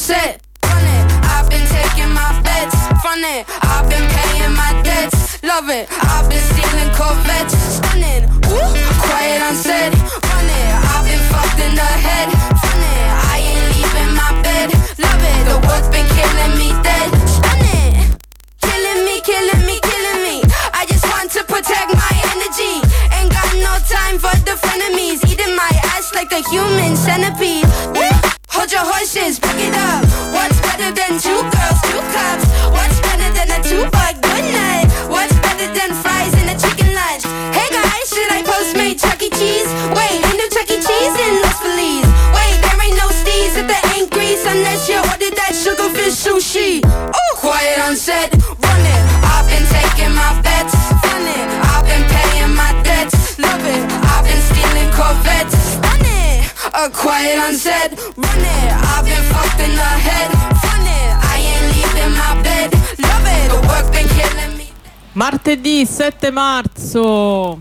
set. Run it, I've been taking my bets. Run it, I've been paying my debts. Love it, I've been stealing Corvettes. Stunning, ooh, quiet on set. Run it, I've been fucked in the head. Run it, I ain't leaving my bed. Love it, the work's been killing me dead. Stunning, killing me, killing me, killing me. I just want to protect my energy. Ain't got no time for the frenemies. Eating my ass like a human centipede. Hold your horses, back it up. What's better than two girls, two cups? What's better than a two-buck good night? What's better than fries and a chicken lunch? Hey guys, should I Postmate Chuck E. Cheese? Wait, ain't no Chuck E. Cheese in Los Feliz. Wait, there ain't no steez at the ain't grease unless you ordered that sugarfish sushi. Oh, quiet on set, run it. I've been taking my bets, run it. I've been paying my debts, love it. I've been stealing Corvettes, run it. Quiet on set, run it. I've been fucked in the head, run it. I ain't leaving my bed, love it. The work been killing me. Martedì 7 marzo.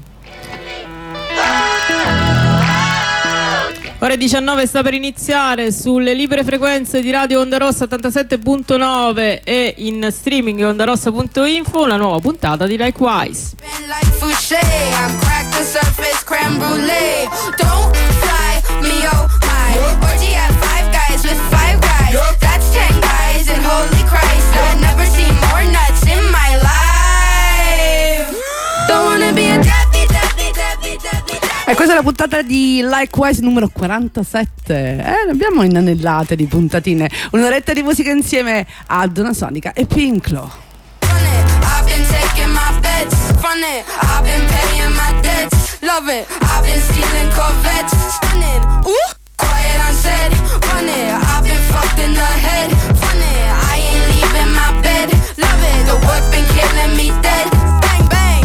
Ore 19 sta per iniziare sulle libere frequenze di Radio Onda Rossa 87.9 e in streaming ondarossa.info una nuova puntata di Likewise. E questa è la puntata di Likewise numero 47. Ne abbiamo inanellate di puntatine. Un'oretta di musica insieme a Donna Sonica e Pinklo. Love it, I've been stealing Corvettes, stunning, ooh, quiet on set, run it, I've been fucked in the head, run it, I ain't leaving my bed, love it, the work been killing me dead, bang bang.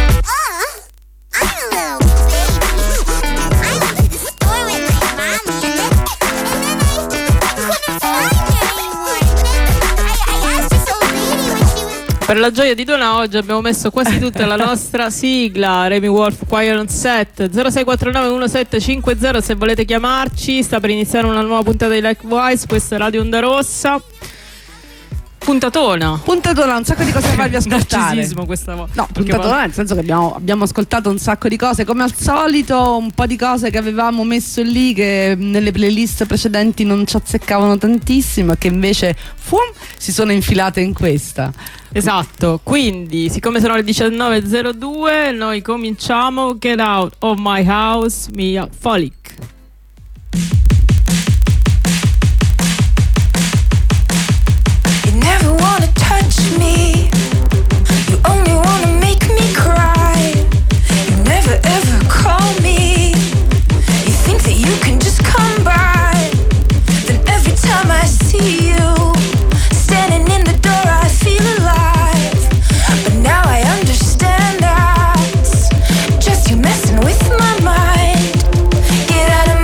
I don't know. I went to the store with my mommy, and then I couldn't find anyone. I asked this old lady when she was. Per la gioia di Donna oggi abbiamo messo quasi tutta la nostra sigla. Remy Wolf, Quiet on Set. 0649 1750 se volete chiamarci. Sta per iniziare una nuova puntata di Likewise. Questa è Radio Onda Rossa. Puntatona, un sacco di cose da farvi ascoltare. Narcisismo questa volta. No, puntatona nel senso che abbiamo ascoltato un sacco di cose. Come al solito, un po' di cose che avevamo messo lì, che nelle playlist precedenti non ci azzeccavano tantissimo, e che invece si sono infilate in questa. Esatto, quindi siccome sono le 19.02 noi cominciamo. Get Out of My House, Mia Folic. Never wanna touch me. You only wanna make me cry. You never ever call me. You think that you can just come by. Then every time I see you standing in the door, I feel alive. But now I understand that's just you messing with my mind. Get out of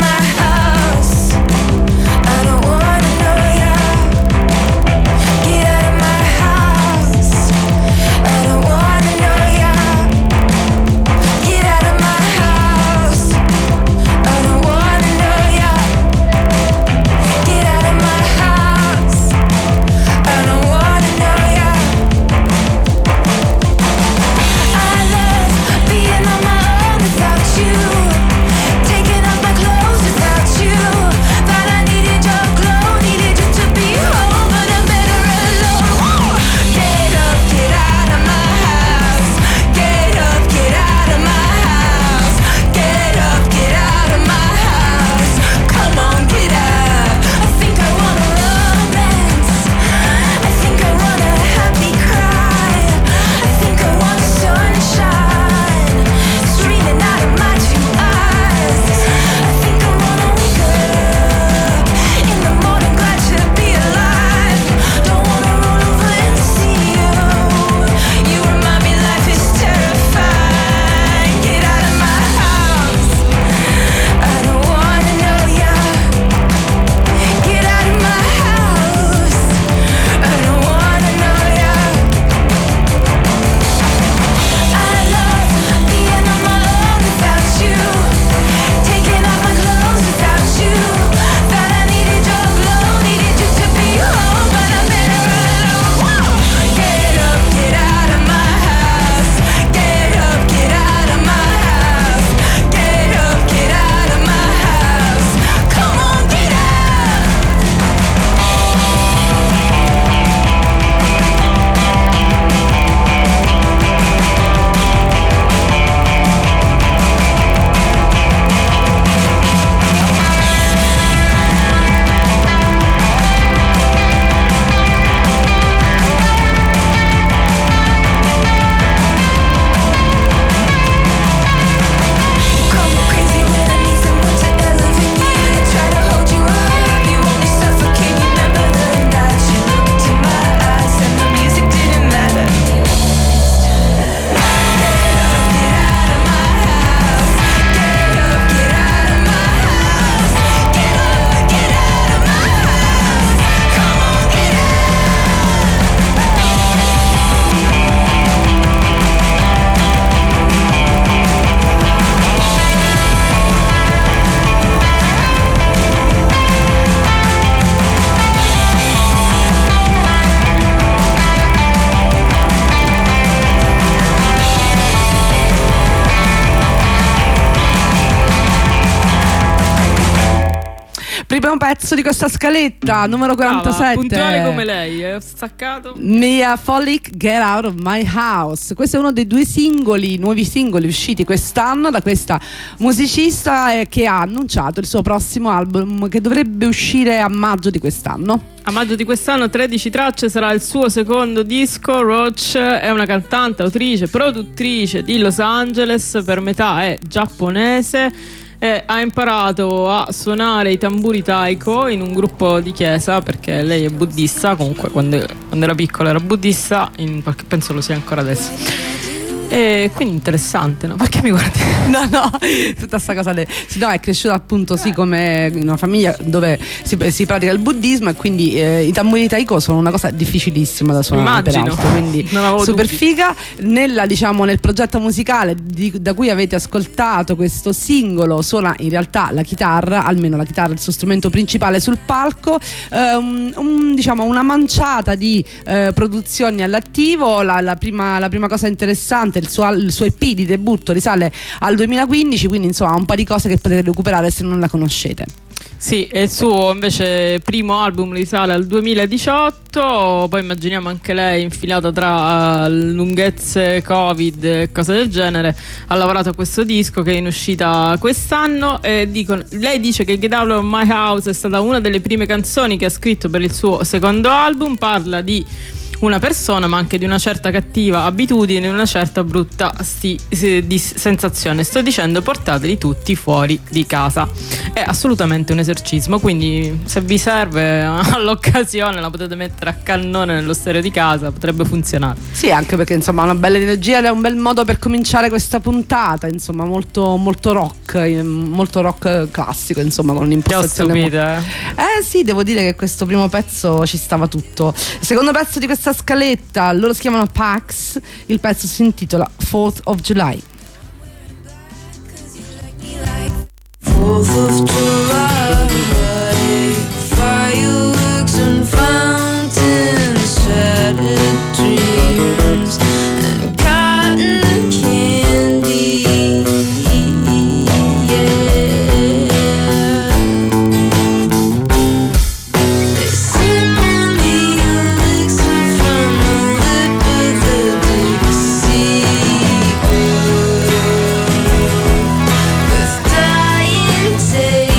Primo pezzo di questa scaletta, numero 47. Puntuale come lei, ho staccato. Mia Folic, Get Out of My House. Questo è uno dei due nuovi singoli usciti quest'anno da questa musicista che ha annunciato il suo prossimo album che dovrebbe uscire a maggio di quest'anno. A maggio di quest'anno 13 tracce, sarà il suo secondo disco. Roach è una cantante, autrice, produttrice di Los Angeles, per metà è giapponese. Ha imparato a suonare i tamburi taiko in un gruppo di chiesa, perché lei è buddista. Comunque quando era piccola era buddista, penso lo sia ancora adesso. E quindi interessante, no? Perché mi guardi? No, tutta sta cosa no, è cresciuta appunto come in una famiglia dove si pratica il buddismo, e quindi i tamburi taiko sono una cosa difficilissima da suonare, immagino, peraltro, quindi super figa. Nel progetto musicale da cui avete ascoltato questo singolo suona in realtà la chitarra, almeno la chitarra, il suo strumento principale sul palco. Una manciata di produzioni all'attivo. La prima cosa interessante, il suo EP di debutto risale al 2015, quindi insomma un po' di cose che potete recuperare se non la conoscete. Sì, e il suo invece primo album risale al 2018, poi immaginiamo anche lei infilata tra lunghezze, Covid e cose del genere. Ha lavorato a questo disco che è in uscita quest'anno, e lei dice che Get Out of My House è stata una delle prime canzoni che ha scritto per il suo secondo album. Parla di una persona, ma anche di una certa cattiva abitudine, una certa brutta sensazione. Sto dicendo, portateli tutti fuori di casa. È assolutamente un esorcismo, quindi se vi serve all'occasione la potete mettere a cannone nello stereo di casa, potrebbe funzionare. Sì, anche perché insomma una bella energia ed è un bel modo per cominciare questa puntata, insomma molto rock classico, insomma, con un'impostazione sì, devo dire che questo primo pezzo ci stava tutto. Il secondo pezzo di questa scaletta, loro si chiamano Pax, il pezzo si intitola 4th of July. 4th of July, fireworks and fountains, shattered dreams and cotton candy. They sip on the elixir from the lip of the Dixie girl, with dying taste.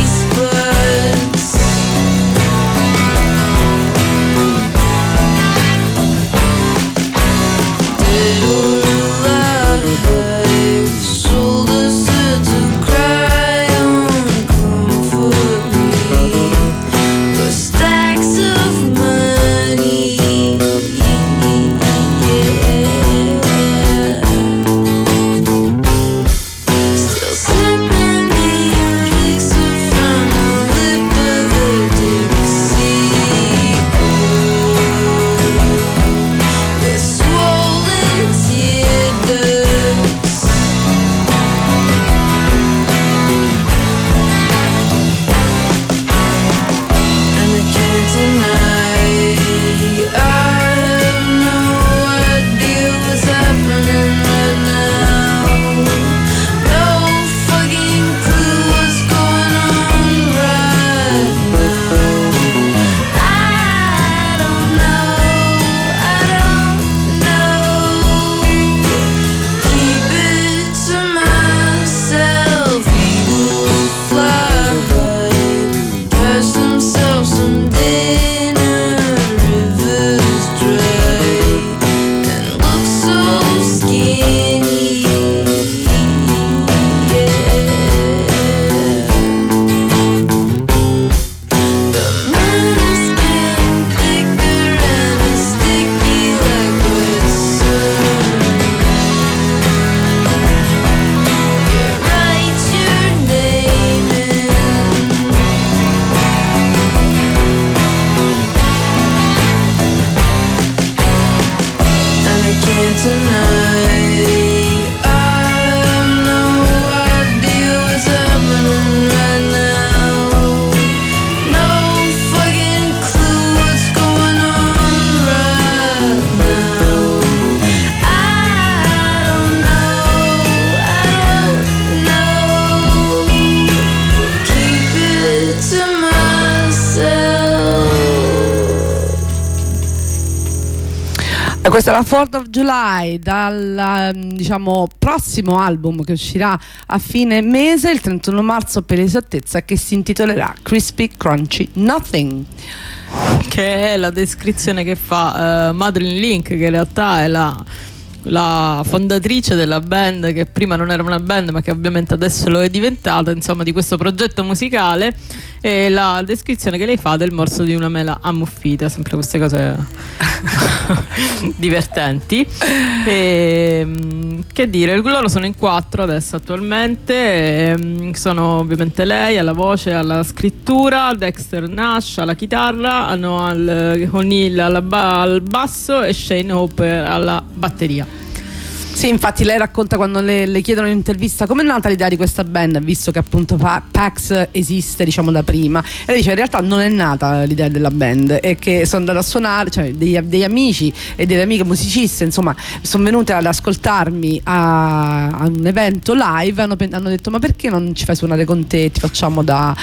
E questa è la 4th of July dal diciamo prossimo album che uscirà a fine mese, il 31 marzo per esattezza, che si intitolerà Crispy Crunchy Nothing, che è la descrizione che fa Madeline Link, che in realtà è la fondatrice della band, che prima non era una band ma che ovviamente adesso lo è diventata, insomma, di questo progetto musicale, e la descrizione che lei fa del morso di una mela ammuffita, sempre queste cose divertenti. Che dire, loro sono in 4 adesso attualmente, sono ovviamente lei alla voce, alla scrittura, Dexter Nash alla chitarra, Noel O'Neill al basso e Shane Hope alla batteria. Sì, infatti lei racconta, quando le chiedono in intervista come è nata l'idea di questa band, visto che appunto Pax esiste diciamo da prima, e lei dice in realtà non è nata l'idea della band, è che sono andata a suonare, cioè degli amici e delle amiche musiciste insomma sono venute ad ascoltarmi a un evento live, hanno detto ma perché non ci fai suonare con te, ti facciamo da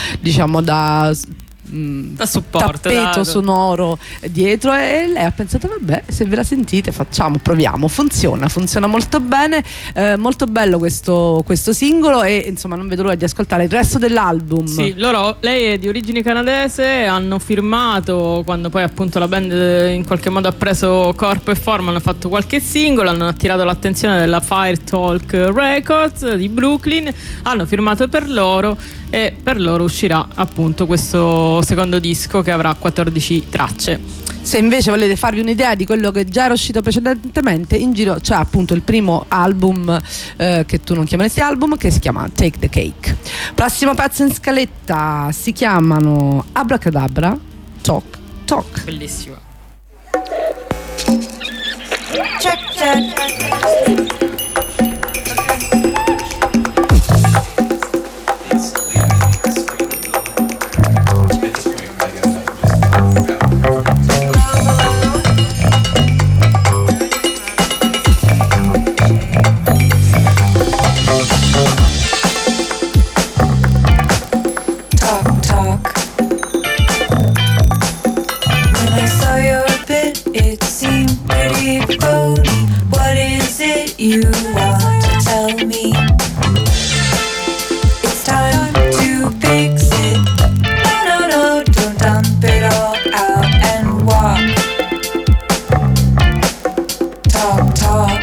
supporto, tappeto sonoro dietro, e lei ha pensato vabbè, se ve la sentite proviamo, funziona molto bene, molto bello questo singolo, e insomma non vedo l'ora di ascoltare il resto dell'album. Sì, lei è di origine canadese, hanno firmato quando poi appunto la band in qualche modo ha preso corpo e forma, hanno fatto qualche singolo, hanno attirato l'attenzione della Fire Talk Records di Brooklyn, hanno firmato per loro, e per loro uscirà appunto questo secondo disco che avrà 14 tracce. Se invece volete farvi un'idea di quello che già era uscito precedentemente, in giro c'è appunto il primo album che tu non chiameresti album, che si chiama Take the Cake. Prossimo pezzo in scaletta, si chiamano Abracadabra, Talk Talk. Bellissimo. Check, check. You want to tell me it's time to fix it. No, no, no, don't dump it all out and walk. Talk, talk.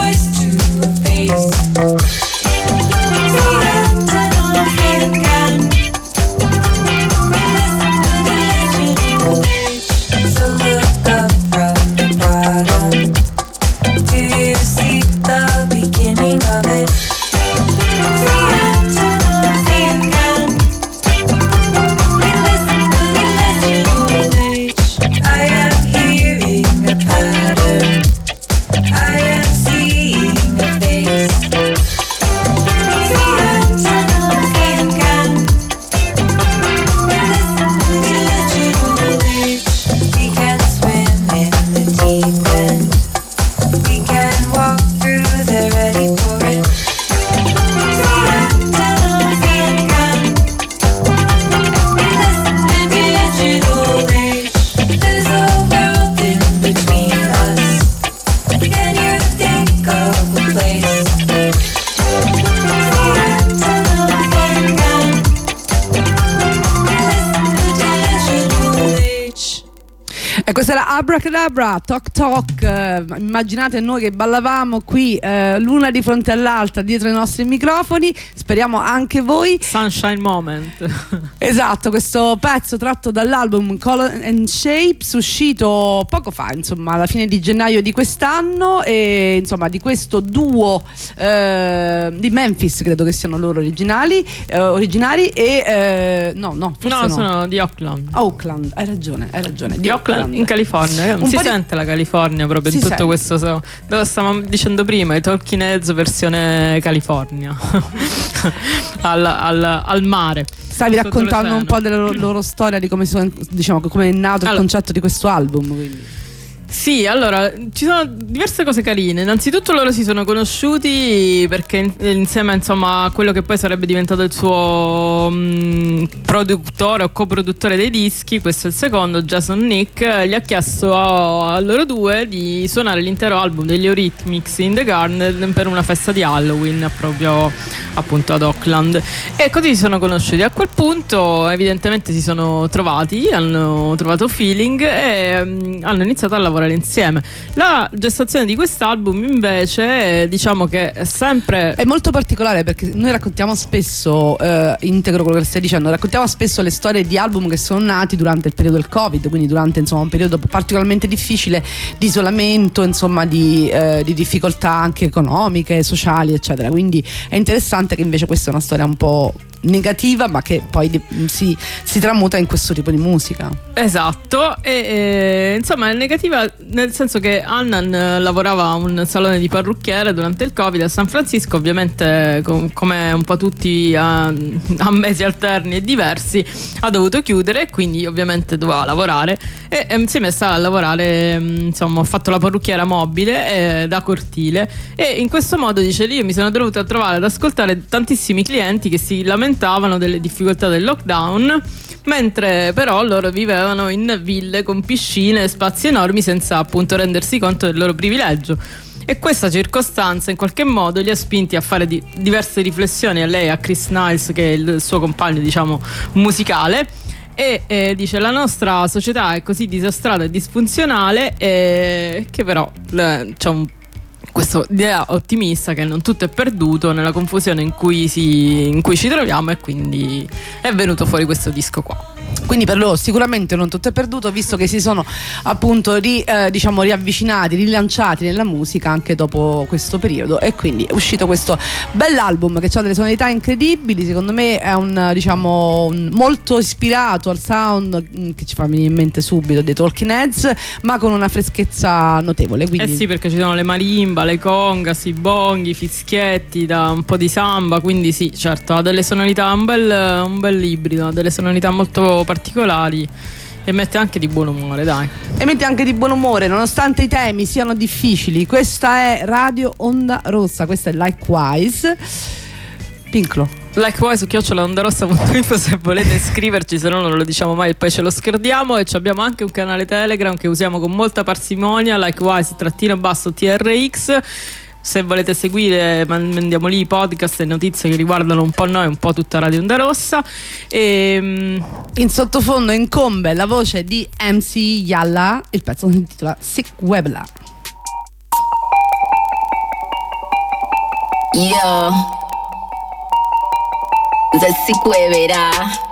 Again. Questa era Abracadabra, Toc Toc. Immaginate noi che ballavamo qui l'una di fronte all'altra dietro i nostri microfoni. Speriamo anche voi. Sunshine Moment. Esatto, questo pezzo tratto dall'album Color and Shapes, uscito poco fa, insomma alla fine di gennaio di quest'anno, e insomma di questo duo di Memphis, credo che siano loro originari e no, sono di Oakland. Hai ragione Di Oakland in California. Non si sente la California proprio in tutto sente. questo. Lo stavamo dicendo prima, i Talking Heads versione California. al mare. Stavi raccontando un po' della loro storia, di come come è nato il concetto di questo album, quindi. Sì, allora ci sono diverse cose carine. Innanzitutto loro si sono conosciuti perché insieme, insomma, a quello che poi sarebbe diventato il suo produttore o coproduttore dei dischi, questo è il secondo, Jason Nick, gli ha chiesto a loro due di suonare l'intero album degli Eurythmics in the Garden per una festa di Halloween proprio appunto ad Oakland, e così si sono conosciuti. A quel punto evidentemente si sono trovati, hanno trovato feeling e hanno iniziato a lavorare insieme. La gestazione di quest'album invece diciamo che è molto particolare, perché noi raccontiamo spesso, integro quello che stai dicendo, raccontiamo spesso le storie di album che sono nati durante il periodo del Covid, quindi durante, insomma, un periodo particolarmente difficile di isolamento, insomma di difficoltà anche economiche, sociali, eccetera. Quindi è interessante che invece questa è una storia un po' negativa, ma che poi si tramuta in questo tipo di musica. Esatto, e insomma è negativa nel senso che Annan lavorava a un salone di parrucchiere durante il Covid a San Francisco, ovviamente come un po' tutti a mesi alterni e diversi ha dovuto chiudere, e quindi ovviamente doveva lavorare e insieme stava a lavorare, insomma, ho fatto la parrucchiera mobile da cortile, e in questo modo, dice, io mi sono dovuta a trovare ad ascoltare tantissimi clienti che si lamentavano delle difficoltà del lockdown, mentre però loro vivevano in ville con piscine e spazi enormi senza appunto rendersi conto del loro privilegio. E questa circostanza in qualche modo li ha spinti a fare diverse riflessioni, a lei, a Chris Niles, che è il suo compagno, diciamo, musicale, e dice: la nostra società è così disastrata e disfunzionale che però c'è questa idea ottimista che non tutto è perduto nella confusione in cui ci troviamo, e quindi è venuto fuori questo disco qua. Quindi per loro sicuramente non tutto è perduto, visto che si sono appunto riavvicinati, rilanciati nella musica anche dopo questo periodo, e quindi è uscito questo bell'album che ha delle sonorità incredibili. Secondo me è molto ispirato al sound che ci fa venire in mente subito dei Talking Heads, ma con una freschezza notevole. Quindi... sì, perché ci sono le marimba, le congas, i bonghi, i fischietti, da un po' di samba, quindi sì, certo, ha delle sonorità, un bel ibrido, ha delle sonorità molto particolari, e mette anche di buon umore, dai. E mette anche di buon umore nonostante i temi siano difficili. Questa è Radio Onda Rossa, questa è Likewise. Pinclo. Likewise @ondarossa.info se volete scriverci, se no non lo diciamo mai e poi ce lo scordiamo. E abbiamo anche un canale Telegram che usiamo con molta parsimonia, Likewise_TRX. Se volete seguire, mandiamo lì podcast e notizie che riguardano un po' noi, un po' tutta Radio Onda Rossa. E in sottofondo incombe la voce di MC Yalla, il pezzo si intitola Sick Webla. Yo, the sick webla.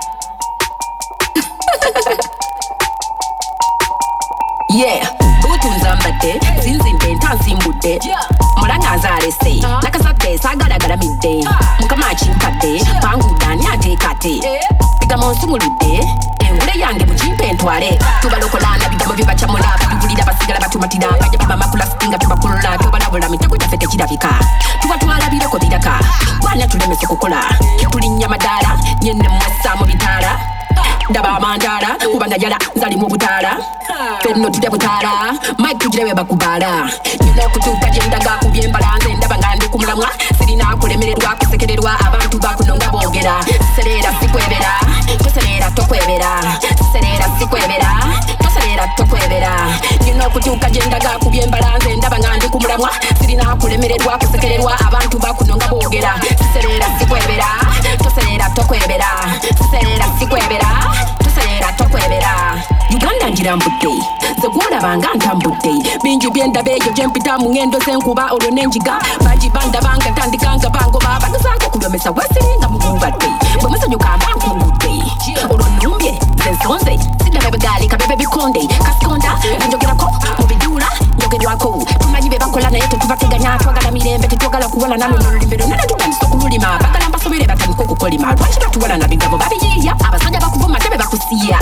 Yeah, utunza mbate, zinzinde ntansimbude. Mulangazarese, nakasate sagaragara midde. Mukamachi mpade, panguda nyatekate. Bigamo nsumulude, engule yange mujimpe ntware. Tubalokolana bigamo bibachamula, bibulira basigala batumatira. Bajja makula stinga tubakulula, tubalabula mitego jafete kirabika. Tubatwala biroko bidaka, bwana tulemese kukola. Tulinya madala, nyenne mwasa mu bitala. Daba mandala, kubanga yala, nzali mu butala. Fenno tudya butala, Mike tujirewe bakubala. Nina kutuka jendaga kubyembalanze, ndaba ngandi kumulamwa. Sirina kulemererwa, kusekererwa, abantu bakunonga bogera. Serera sikwebera, toserera tokwebera. Serera sikwebera, toserera tokwebera. Nina kutuka jendaga kubyembalanze, ndaba ngandi kumulamwa. Sirina kulemererwa, kusekererwa, abantu bakunonga bogera. Serera sikwebera, toserera tokwebera. Serera sikwebera, toserera tokwebera. Uganda girambudde zekulabanga ntambudde bingi byendabeeyo gyempita mu ngendo z'enkuba olwo n'enjiga bangi bandabanga tandikanga bangoba batusaako okulomesa wesiringa mububadde bwe musanyuka mbankungudde olwo nnumbye zensonze siddabe begaali kabebe bikonde kasikonda enjogerako mu biduula njogerwako tumanyi be bakola naye tetubateganya twagala mirembe tetwagala kuwala nalololulimi lwonna netutandisa okululima bagala mbasomere batandika okukolima lwaki batuwala na bigabo babiyiiya abasajja bakuvuma ate be bakusiya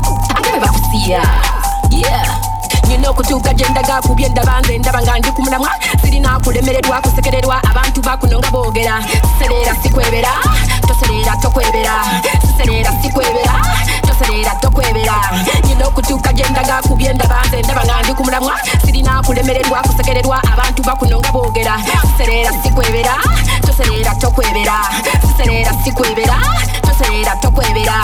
yeah nyina okutuuka gye ndaga kubye ndaba nze ndaba nga ndi ku mulamwa sirina kulemererwa kusekererwa abantu bakuno nga boogera siserera sikwebera toserera tokwebera siserera sikwebera toserera tokwebera nyina okutuuka gye ndaga kubye ndaba nze ndaba nga ndi ku mulamwa sirina kulemererwa kusekererwa abantu bakuno nga boogera siserera sikwebera toserera tokwebera siserera sikwebera toserera tokwebera.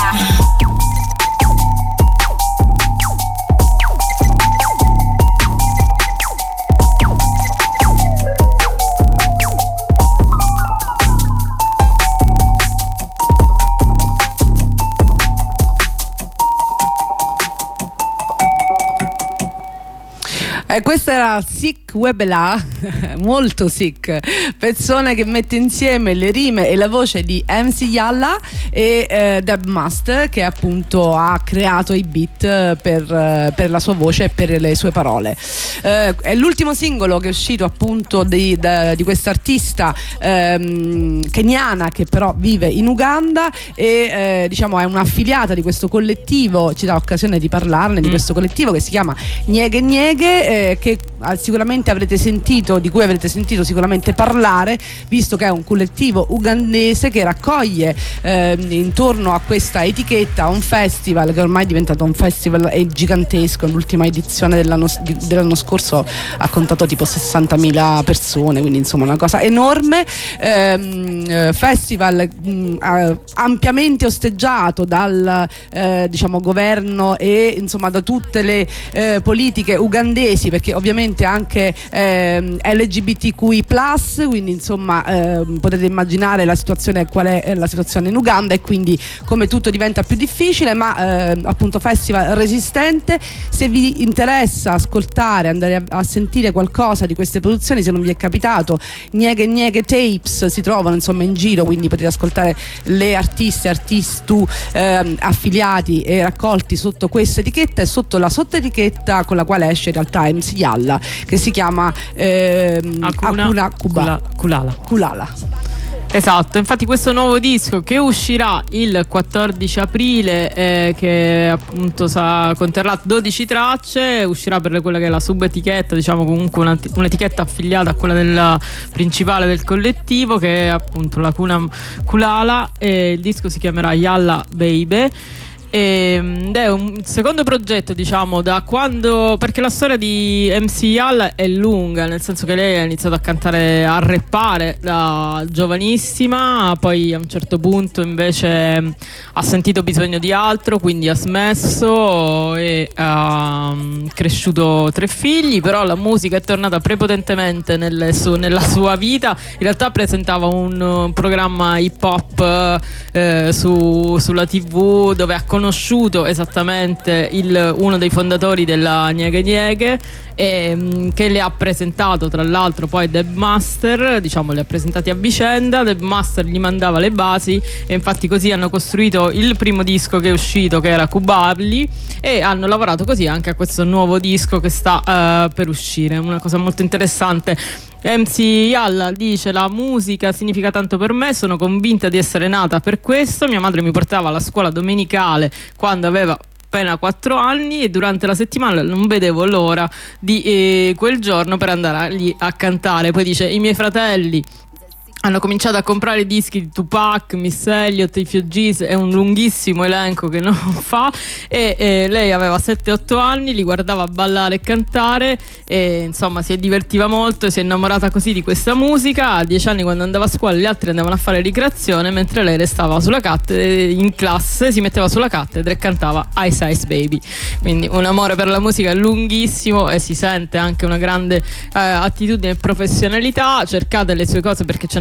Questa era Sick Webela, molto sick, pezzone che mette insieme le rime e la voce di MC Yalla e Deb Master, che appunto ha creato i beat per la sua voce e per le sue parole. È l'ultimo singolo che è uscito appunto di quest'artista keniana che però vive in Uganda e diciamo è un'affiliata di questo collettivo, ci dà occasione di parlarne, di questo collettivo che si chiama Nyege Nyege, che sicuramente di cui avrete sentito sicuramente parlare, visto che è un collettivo ugandese che raccoglie intorno a questa etichetta un festival che ormai è diventato un festival gigantesco. L'ultima edizione dell'anno scorso ha contato tipo 60.000 persone, quindi insomma una cosa enorme. Festival ampiamente osteggiato dal diciamo governo e insomma da tutte le politiche ugandesi, perché ovviamente anche LGBTQI+, quindi insomma potete immaginare la situazione, qual è la situazione in Uganda, e quindi come tutto diventa più difficile, ma appunto festival resistente. Se vi interessa ascoltare, andare a sentire qualcosa di queste produzioni, se non vi è capitato, Nyege Nyege Tapes si trovano insomma in giro, quindi potete ascoltare le artisti affiliati e raccolti sotto questa etichetta e sotto la sottoetichetta con la quale esce in realtà MC Yalla, che si chiama Akuna Kulala. Esatto, infatti questo nuovo disco che uscirà il 14 aprile che appunto conterrà 12 tracce, uscirà per quella che è la subetichetta, diciamo comunque un'etichetta affiliata a quella della principale del collettivo, che è appunto la Kulala, e il disco si chiamerà Yalla Baby. Ed è un secondo progetto, diciamo, da quando, perché la storia di MC Yalla è lunga, nel senso che lei ha iniziato a cantare, a rappare da giovanissima, poi a un certo punto invece ha sentito bisogno di altro, quindi ha smesso e ha cresciuto 3 figli, però la musica è tornata prepotentemente nella sua vita. In realtà presentava un programma hip hop sulla TV, dove ha conosciuto esattamente uno dei fondatori della Nyege Nyege, che le ha presentato tra l'altro poi Deb Master, diciamo li ha presentati a vicenda. Deb Master gli mandava le basi e infatti così hanno costruito il primo disco che è uscito, che era Kubabli, e hanno lavorato così anche a questo nuovo disco che sta per uscire. Una cosa molto interessante. MC Yalla dice: la musica significa tanto per me, sono convinta di essere nata per questo. Mia madre mi portava alla scuola domenicale quando aveva appena 4 anni e durante la settimana non vedevo l'ora di quel giorno per andare lì a cantare. Poi dice: i miei fratelli hanno cominciato a comprare i dischi di Tupac, Miss Elliott, i Fugees, è un lunghissimo elenco che non fa, e lei aveva 7-8 anni, li guardava ballare e cantare e insomma si divertiva molto e si è innamorata così di questa musica. A 10 anni, quando andava a scuola, gli altri andavano a fare ricreazione, mentre lei restava sulla cattedra, in classe si metteva sulla cattedra e cantava Ice Ice Baby. Quindi un amore per la musica lunghissimo, e si sente anche una grande attitudine e professionalità. Cercate le sue cose perché ce ne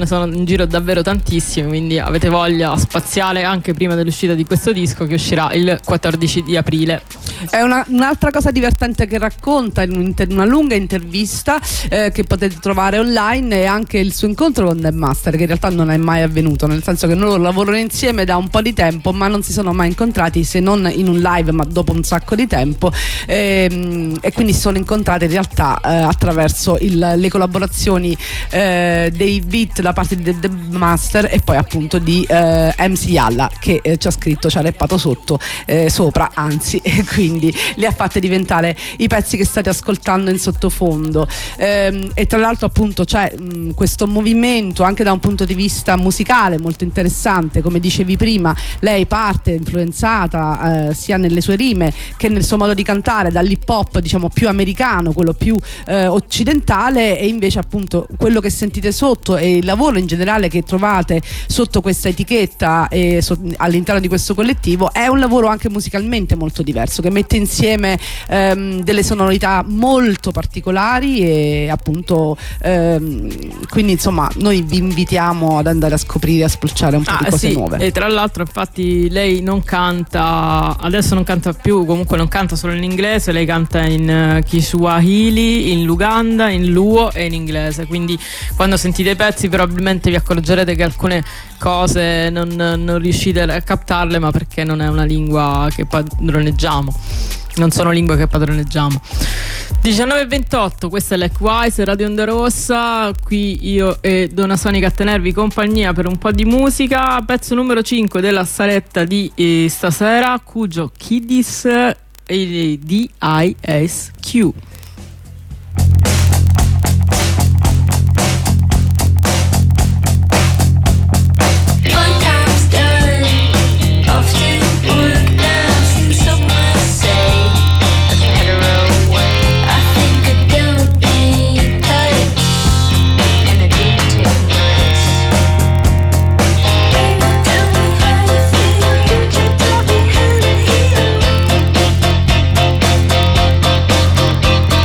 sono in giro davvero tantissimi, quindi avete voglia spaziale anche prima dell'uscita di questo disco che uscirà il 14 di aprile. È un'altra cosa divertente che racconta in una lunga intervista che potete trovare online, è anche il suo incontro con Dan Master, che in realtà non è mai avvenuto, nel senso che loro lavorano insieme da un po' di tempo ma non si sono mai incontrati, se non in un live, ma dopo un sacco di tempo, e quindi si sono incontrati in realtà attraverso le collaborazioni dei beat da parte di Dan Master e poi appunto di MC Yalla, che ci ha scritto, ci ha rappato sopra, anzi, e quindi li ha fatte diventare i pezzi che state ascoltando in sottofondo. E tra l'altro appunto c'è questo movimento anche da un punto di vista musicale molto interessante, come dicevi prima, lei parte influenzata sia nelle sue rime che nel suo modo di cantare dall'hip hop, diciamo, più americano, quello più occidentale, e invece appunto quello che sentite sotto e il lavoro in generale che trovate sotto questa etichetta e all'interno di questo collettivo è un lavoro anche musicalmente molto diverso, che mette insieme delle sonorità molto particolari e appunto quindi insomma noi vi invitiamo ad andare a scoprire, a spulciare un po' di cose nuove. E tra l'altro infatti lei non canta, adesso non canta più, comunque non canta solo in inglese, lei canta in Kiswahili, in Luganda, in Luo e in inglese, quindi quando sentite i pezzi probabilmente vi accorgerete che alcune cose non riuscite a captarle, ma perché non è una lingua che padroneggiamo, non sono lingue che padroneggiamo. 19:28, questa è Likewise, Radio Onda Rossa, qui io e Donna Sonica a tenervi compagnia per un po' di musica. Pezzo numero 5 della saletta di stasera, Cujo Kiddies e DISQ. Tell me how you feel.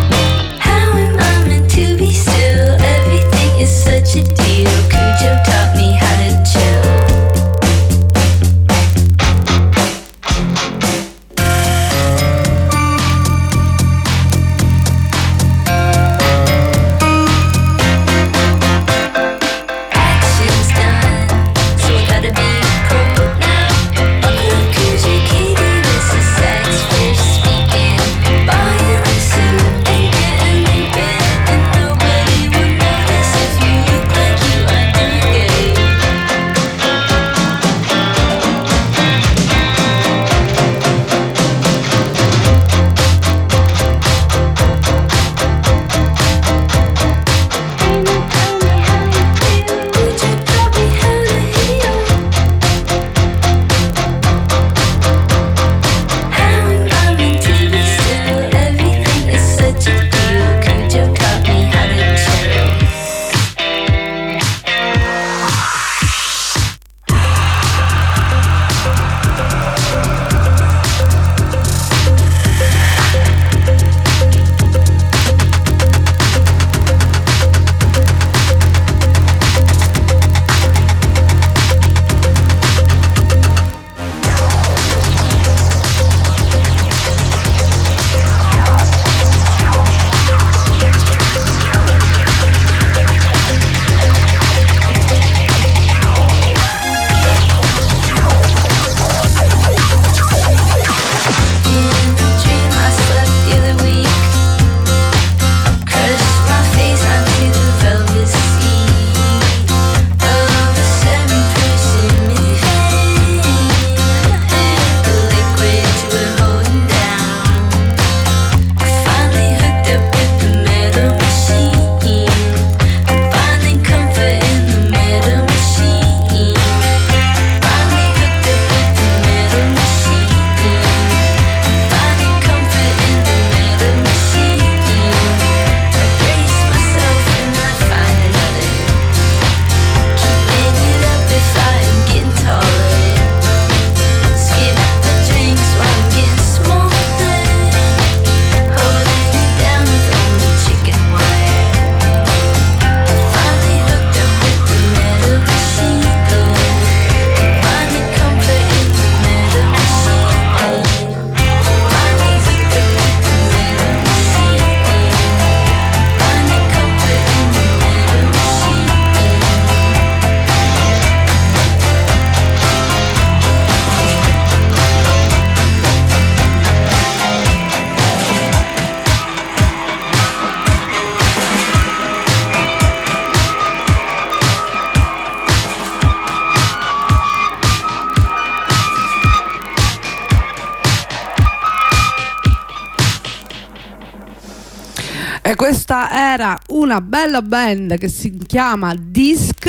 E questa era una bella band che si chiama Disc,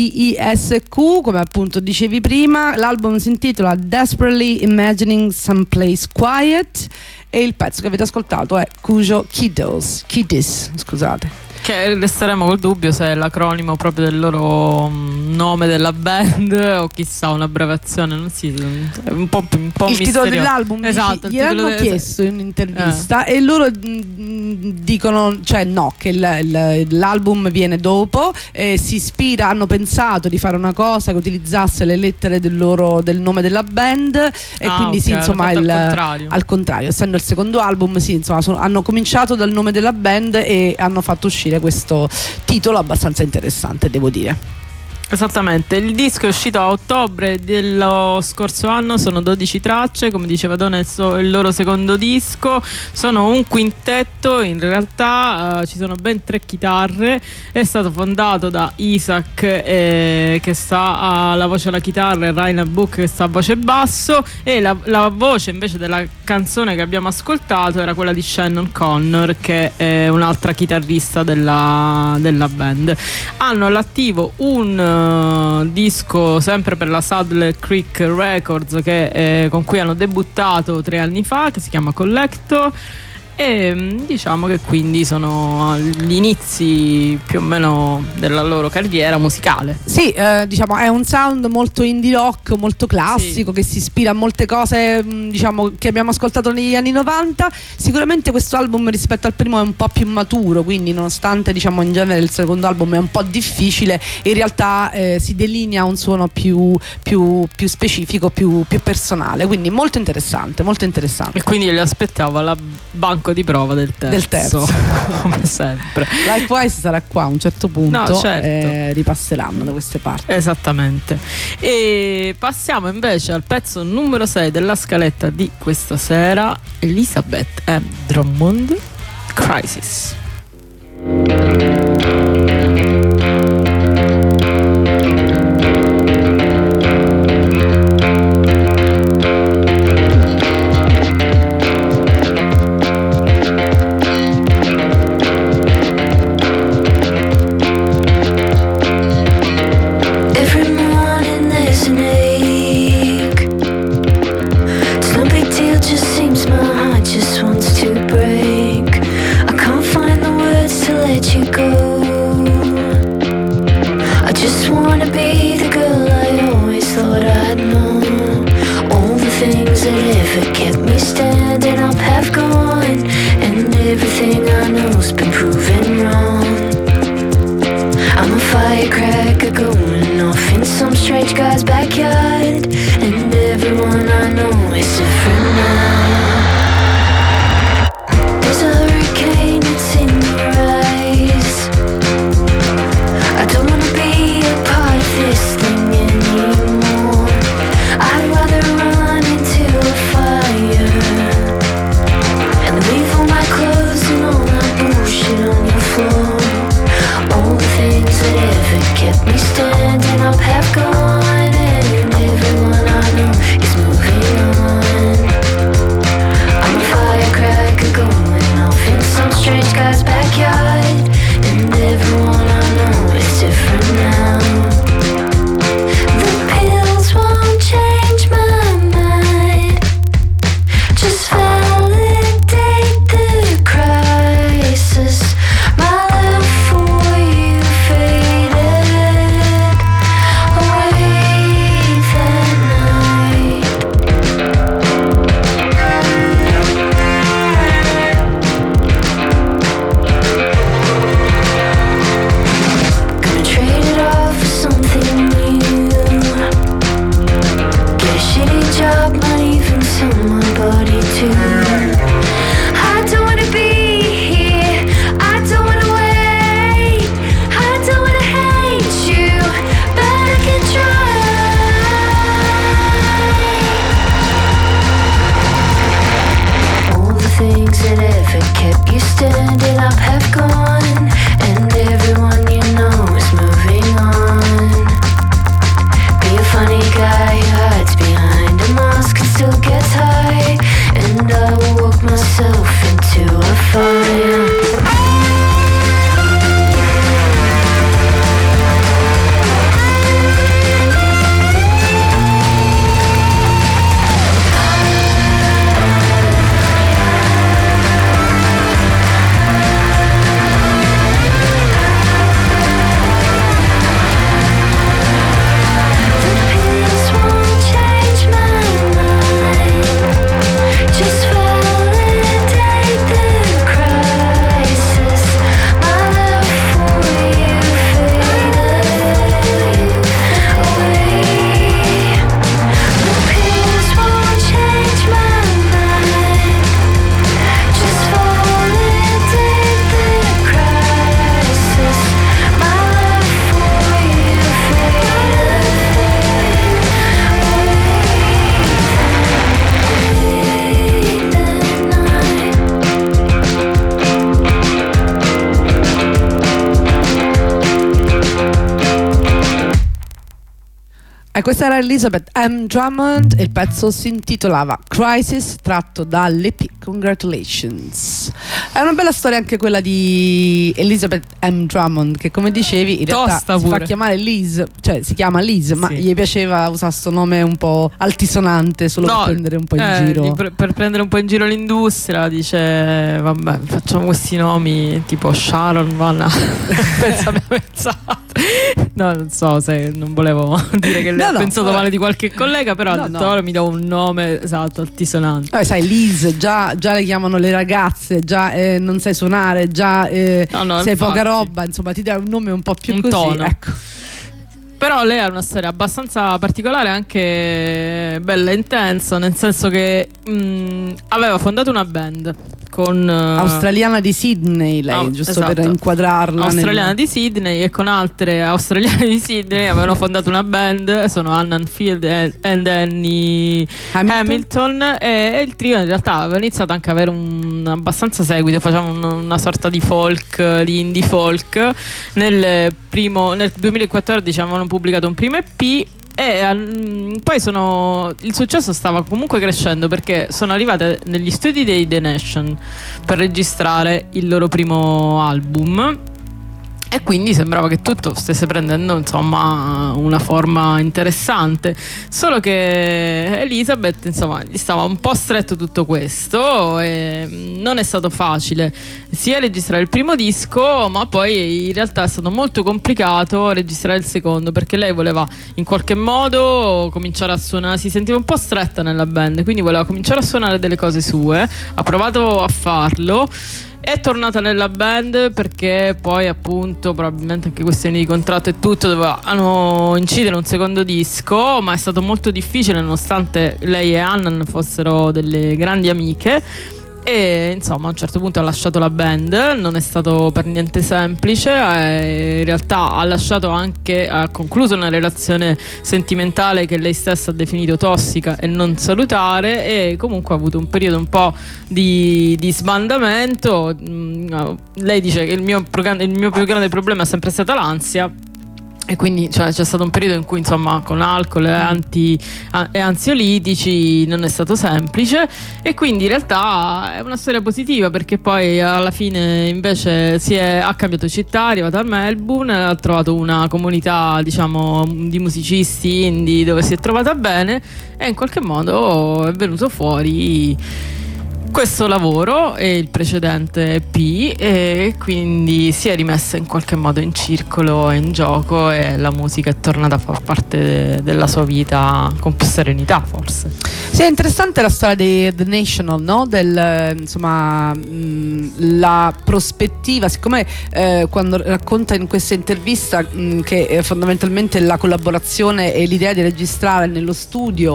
D-I-S-Q, come appunto dicevi prima. L'album si intitola Desperately Imagining Someplace Quiet e il pezzo che avete ascoltato è Cujo Kiddies, scusate. Che resteremo col dubbio se è l'acronimo proprio del loro nome della band o chissà un'abbreviazione, non si, è un po' Il misterioso. titolo dell'album, esatto, gli hanno chiesto in un'intervista e loro dicono, cioè no, che l'album viene dopo, si ispira, hanno pensato di fare una cosa che utilizzasse le lettere del nome della band e quindi sì, insomma al contrario, essendo il secondo album, sì, insomma hanno cominciato dal nome della band e hanno fatto uscire questo titolo abbastanza interessante, devo dire. Esattamente, il disco è uscito a ottobre dello scorso anno, sono 12 tracce, come diceva Donna il loro secondo disco, sono un quintetto, in realtà ci sono ben 3 chitarre, è stato fondato da Isaac che sta alla voce alla chitarra e Raina Book che sta a voce e basso e la voce invece della canzone che abbiamo ascoltato era quella di Shannon Connor, che è un'altra chitarrista della band. Hanno all'attivo un disco sempre per la Saddle Creek Records con cui hanno debuttato 3 anni fa, che si chiama Collector, e diciamo che quindi sono agli inizi più o meno della loro carriera musicale. Sì, diciamo è un sound molto indie rock, molto classico, sì, che si ispira a molte cose diciamo che abbiamo ascoltato negli anni 90. Sicuramente questo album rispetto al primo è un po' più maturo, quindi nonostante diciamo in genere il secondo album è un po' difficile, in realtà si delinea un suono più specifico, più personale, quindi molto interessante. E quindi li aspettavo alla banco di prova del terzo. Come sempre. Likewise sarà qua a un certo punto, no, certo. Ripasseranno da queste parti. Esattamente. E passiamo invece al pezzo numero 6 della scaletta di questa sera, Elizabeth M. Drummond, Crisis. I'd rather run into a fire Questa era Elizabeth M. Drummond e il pezzo si intitolava Crisis, tratto dall'EP Congratulations. È una bella storia anche quella di Elizabeth M. Drummond, che come dicevi in realtà Tosta si pure. fa chiamare Liz, cioè si chiama Liz, ma Sì. gli piaceva usare questo nome un po' altisonante solo per prendere un po' in giro. Per prendere un po' in giro l'industria, dice vabbè, facciamo questi nomi tipo Sharon Vanna. Pensa pensato. No, non so se non volevo dire che lei ha pensato male di qualche collega, però ha detto ora mi do un nome esatto, altisonante. Sai, Liz, già le chiamano le ragazze, già non sai suonare, già sei infatti. poca roba, insomma ti dai un nome un po' più Un così, tono. ecco. Però lei ha una storia abbastanza particolare, anche bella e intensa, nel senso che aveva fondato una band con australiana di Sydney, lei, giusto esatto. per inquadrarla. Australiana di Sydney, e con altre australiane di Sydney avevano fondato una band, sono Anna Field e Annie Hamilton, e il trio in realtà aveva iniziato anche a avere un abbastanza seguito, facevano una sorta di folk, di indie folk. Nel 2014 avevano pubblicato un primo EP e poi il successo stava comunque crescendo, perché sono arrivate negli studi dei The Nation per registrare il loro primo album, e quindi sembrava che tutto stesse prendendo insomma una forma interessante, solo che Elizabeth insomma gli stava un po' stretto tutto questo e non è stato facile sia registrare il primo disco, ma poi in realtà è stato molto complicato registrare il secondo, perché lei voleva in qualche modo cominciare a suonare, si sentiva un po' stretta nella band, quindi voleva cominciare a suonare delle cose sue, ha provato a farlo. È tornata nella band perché poi appunto probabilmente anche questioni di contratto e tutto dovevano incidere un secondo disco, ma è stato molto difficile nonostante lei e Annan fossero delle grandi amiche. E insomma a un certo punto ha lasciato la band, non è stato per niente semplice, in realtà ha concluso una relazione sentimentale che lei stessa ha definito tossica e non salutare, e comunque ha avuto un periodo un po' di sbandamento. Lei dice che il mio più grande problema è sempre stata l'ansia, e quindi c'è stato un periodo in cui insomma con alcol e ansiolitici non è stato semplice, e quindi in realtà è una storia positiva, perché poi alla fine invece ha cambiato città, è arrivata a Melbourne, ha trovato una comunità diciamo di musicisti indie dove si è trovata bene, e in qualche modo è venuto fuori questo lavoro e il precedente EP, e quindi si è rimessa in qualche modo in circolo e in gioco, e la musica è tornata a far parte della sua vita con più serenità, forse. Sì, è interessante la storia di The National, no? Insomma, la prospettiva, siccome quando racconta in questa intervista che fondamentalmente la collaborazione e l'idea di registrare nello studio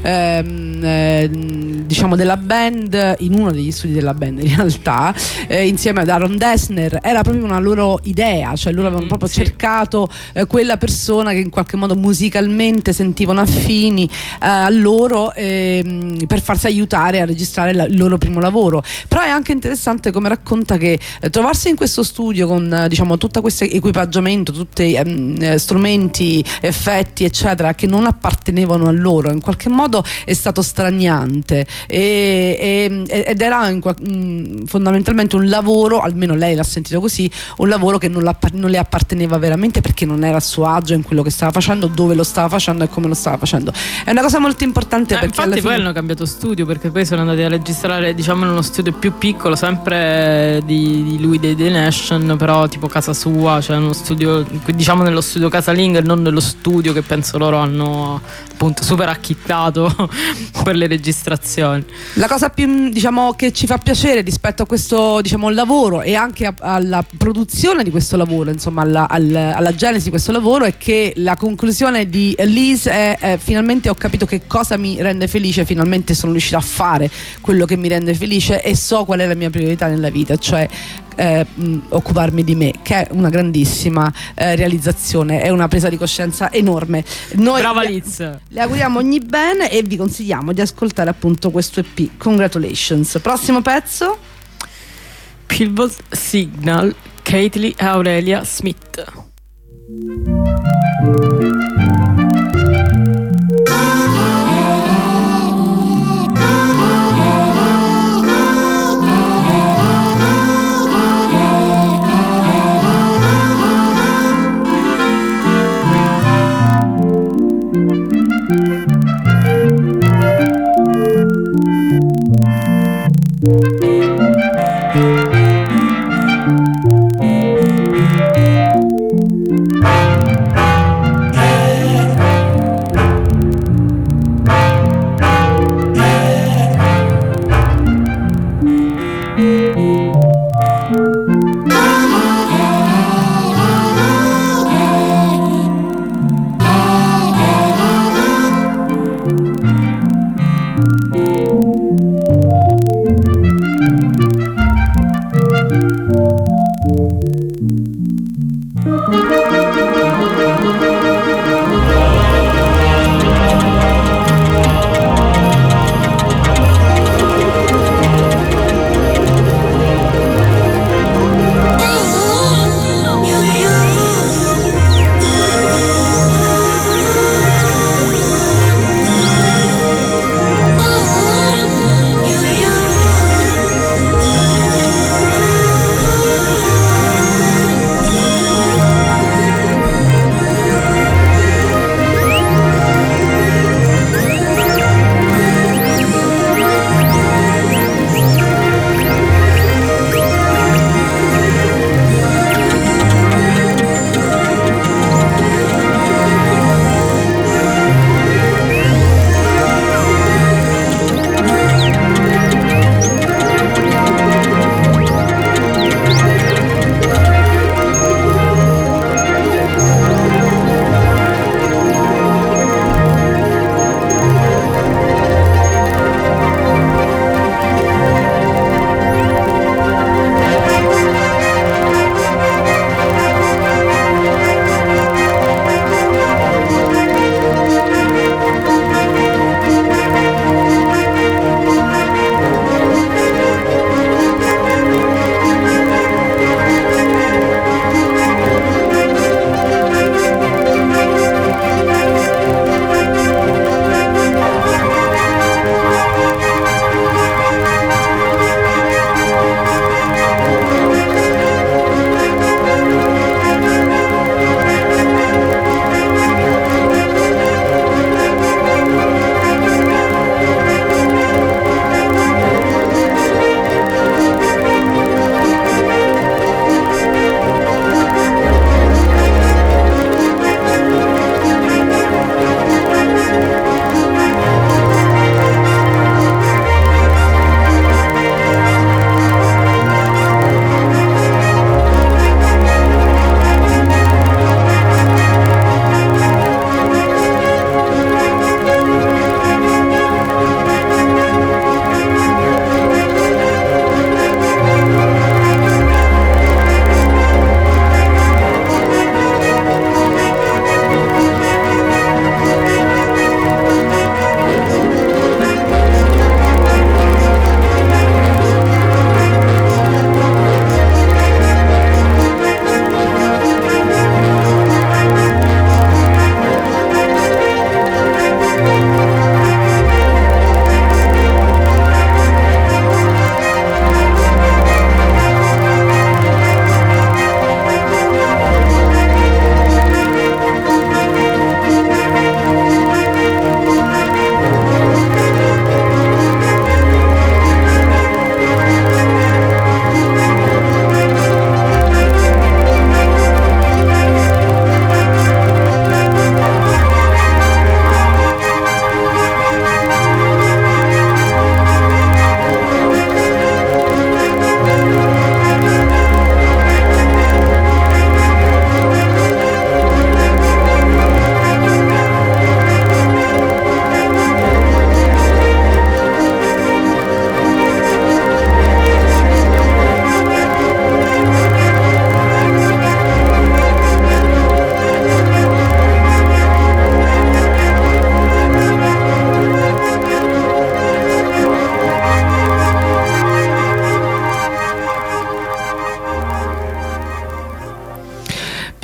diciamo della band, in uno degli studi della band in realtà, insieme ad Aaron Dessner, era proprio una loro idea, cioè loro avevano proprio cercato quella persona che in qualche modo musicalmente sentivano affini a loro, per farsi aiutare a registrare il loro primo lavoro. Però è anche interessante come racconta che trovarsi in questo studio con diciamo tutto questo equipaggiamento, tutti strumenti, effetti eccetera, che non appartenevano a loro, in qualche modo è stato straniante, ed era fondamentalmente un lavoro, almeno lei l'ha sentito così, un lavoro che non le apparteneva veramente, perché non era a suo agio in quello che stava facendo, dove lo stava facendo e come lo stava facendo. È una cosa molto importante, perché infatti poi hanno cambiato studio, perché poi sono andati a registrare diciamo in uno studio più piccolo, sempre di lui, dei The Nation, però tipo casa sua, cioè uno studio diciamo nello studio casalingo e non nello studio che penso loro hanno appunto super acchittato per le registrazioni. La cosa più diciamo che ci fa piacere rispetto a questo diciamo lavoro, e anche alla produzione di questo lavoro, insomma alla genesi di questo lavoro, è che la conclusione di Liz è finalmente ho capito che cosa mi rende felice, finalmente sono riuscita a fare quello che mi rende felice e so qual è la mia priorità nella vita, cioè occuparmi di me, che è una grandissima realizzazione, è una presa di coscienza enorme. Noi brava Liz, le auguriamo ogni bene e vi consigliamo di ascoltare appunto questo EP. Congratulations. Prossimo pezzo, Pillbox Signal, Caitlin Aurelia Smith.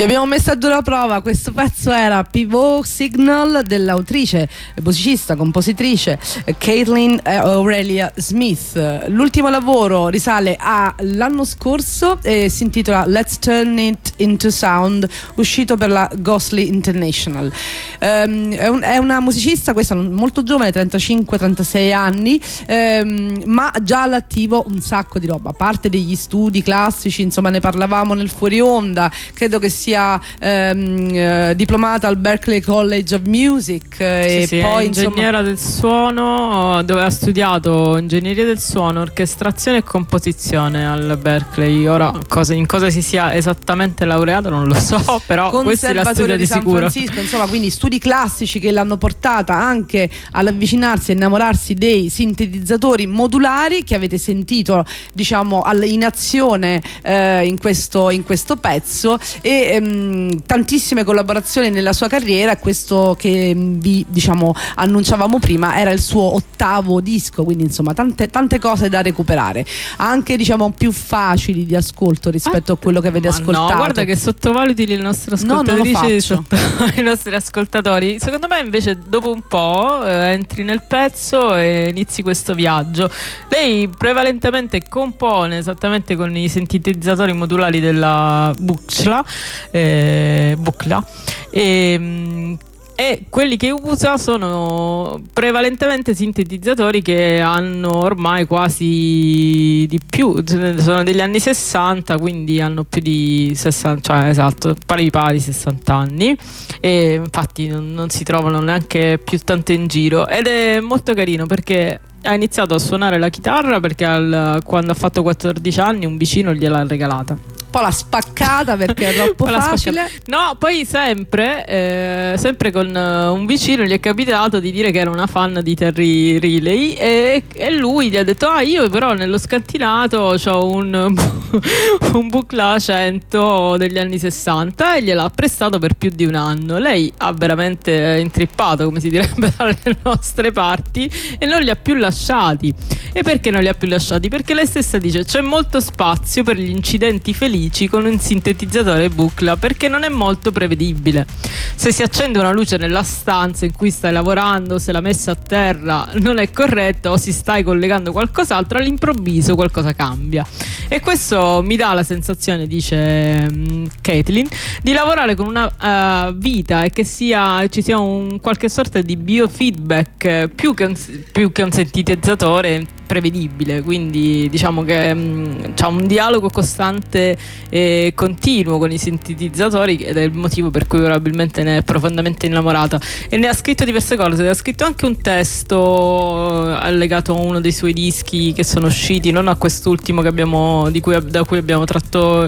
Vi abbiamo messo a dura prova, questo pezzo era Pivot Signal dell'autrice, musicista, compositrice Caitlin Aurelia Smith. L'ultimo lavoro risale all'anno scorso e si intitola Let's Turn It Into Sound, uscito per la Ghostly International. È una musicista, questa molto giovane, 35-36 anni, ma già all'attivo un sacco di roba, a parte degli studi classici, insomma ne parlavamo nel fuori onda, credo che sia diplomata al Berklee College of Music e sì, poi è ingegnera del suono, dove ha studiato ingegneria del suono, orchestrazione e composizione al Berklee. Ora in cosa si sia esattamente laureata non lo so, però questa la studia di San sicuro. Francisco, insomma, quindi studi classici che l'hanno portata anche all'avvicinarsi e innamorarsi dei sintetizzatori modulari che avete sentito, diciamo, in azione in questo pezzo, e tantissime collaborazioni nella sua carriera. Questo che vi, diciamo, annunciavamo prima era il suo 8º disco, quindi insomma tante cose da recuperare, anche diciamo più facili di ascolto rispetto a quello che avete ascoltato. No, guarda che sottovaluti le nostre ascoltatrici, i nostri ascoltatori. Secondo me invece dopo un po' entri nel pezzo e inizi questo viaggio. Lei prevalentemente compone esattamente con i sintetizzatori modulari della Buchla, e quelli che usa sono prevalentemente sintetizzatori che hanno ormai quasi di più, sono degli anni 60, quindi hanno più di 60, cioè esatto, pari 60 anni, e infatti non si trovano neanche più tanto in giro, ed è molto carino perché ha iniziato a suonare la chitarra perché quando ha fatto 14 anni un vicino gliel'ha regalata. Un po' l'ha spaccata perché è troppo facile. No, poi sempre con un vicino gli è capitato di dire che era una fan di Terry Riley, e lui gli ha detto: io però nello scantinato c'ho un Buchla 100 degli anni 60, e gliel'ha prestato per più di un anno. Lei ha veramente intrippato, come si direbbe dalle nostre parti, e non li ha più lasciati. E perché non li ha più lasciati? Perché lei stessa dice: c'è molto spazio per gli incidenti felici con un sintetizzatore Buchla, perché non è molto prevedibile. Se si accende una luce nella stanza in cui stai lavorando, se la messa a terra non è corretta o si stai collegando qualcos'altro, all'improvviso qualcosa cambia. E questo mi dà la sensazione, dice Caitlin, di lavorare con una vita, e che ci sia un qualche sorta di biofeedback più che un sintetizzatore prevedibile. Quindi diciamo che c'ha un dialogo costante e continuo con i sintetizzatori, ed è il motivo per cui probabilmente ne è profondamente innamorata, e ne ha scritto diverse cose. Ha scritto anche un testo allegato a uno dei suoi dischi che sono usciti, non a quest'ultimo da cui abbiamo tratto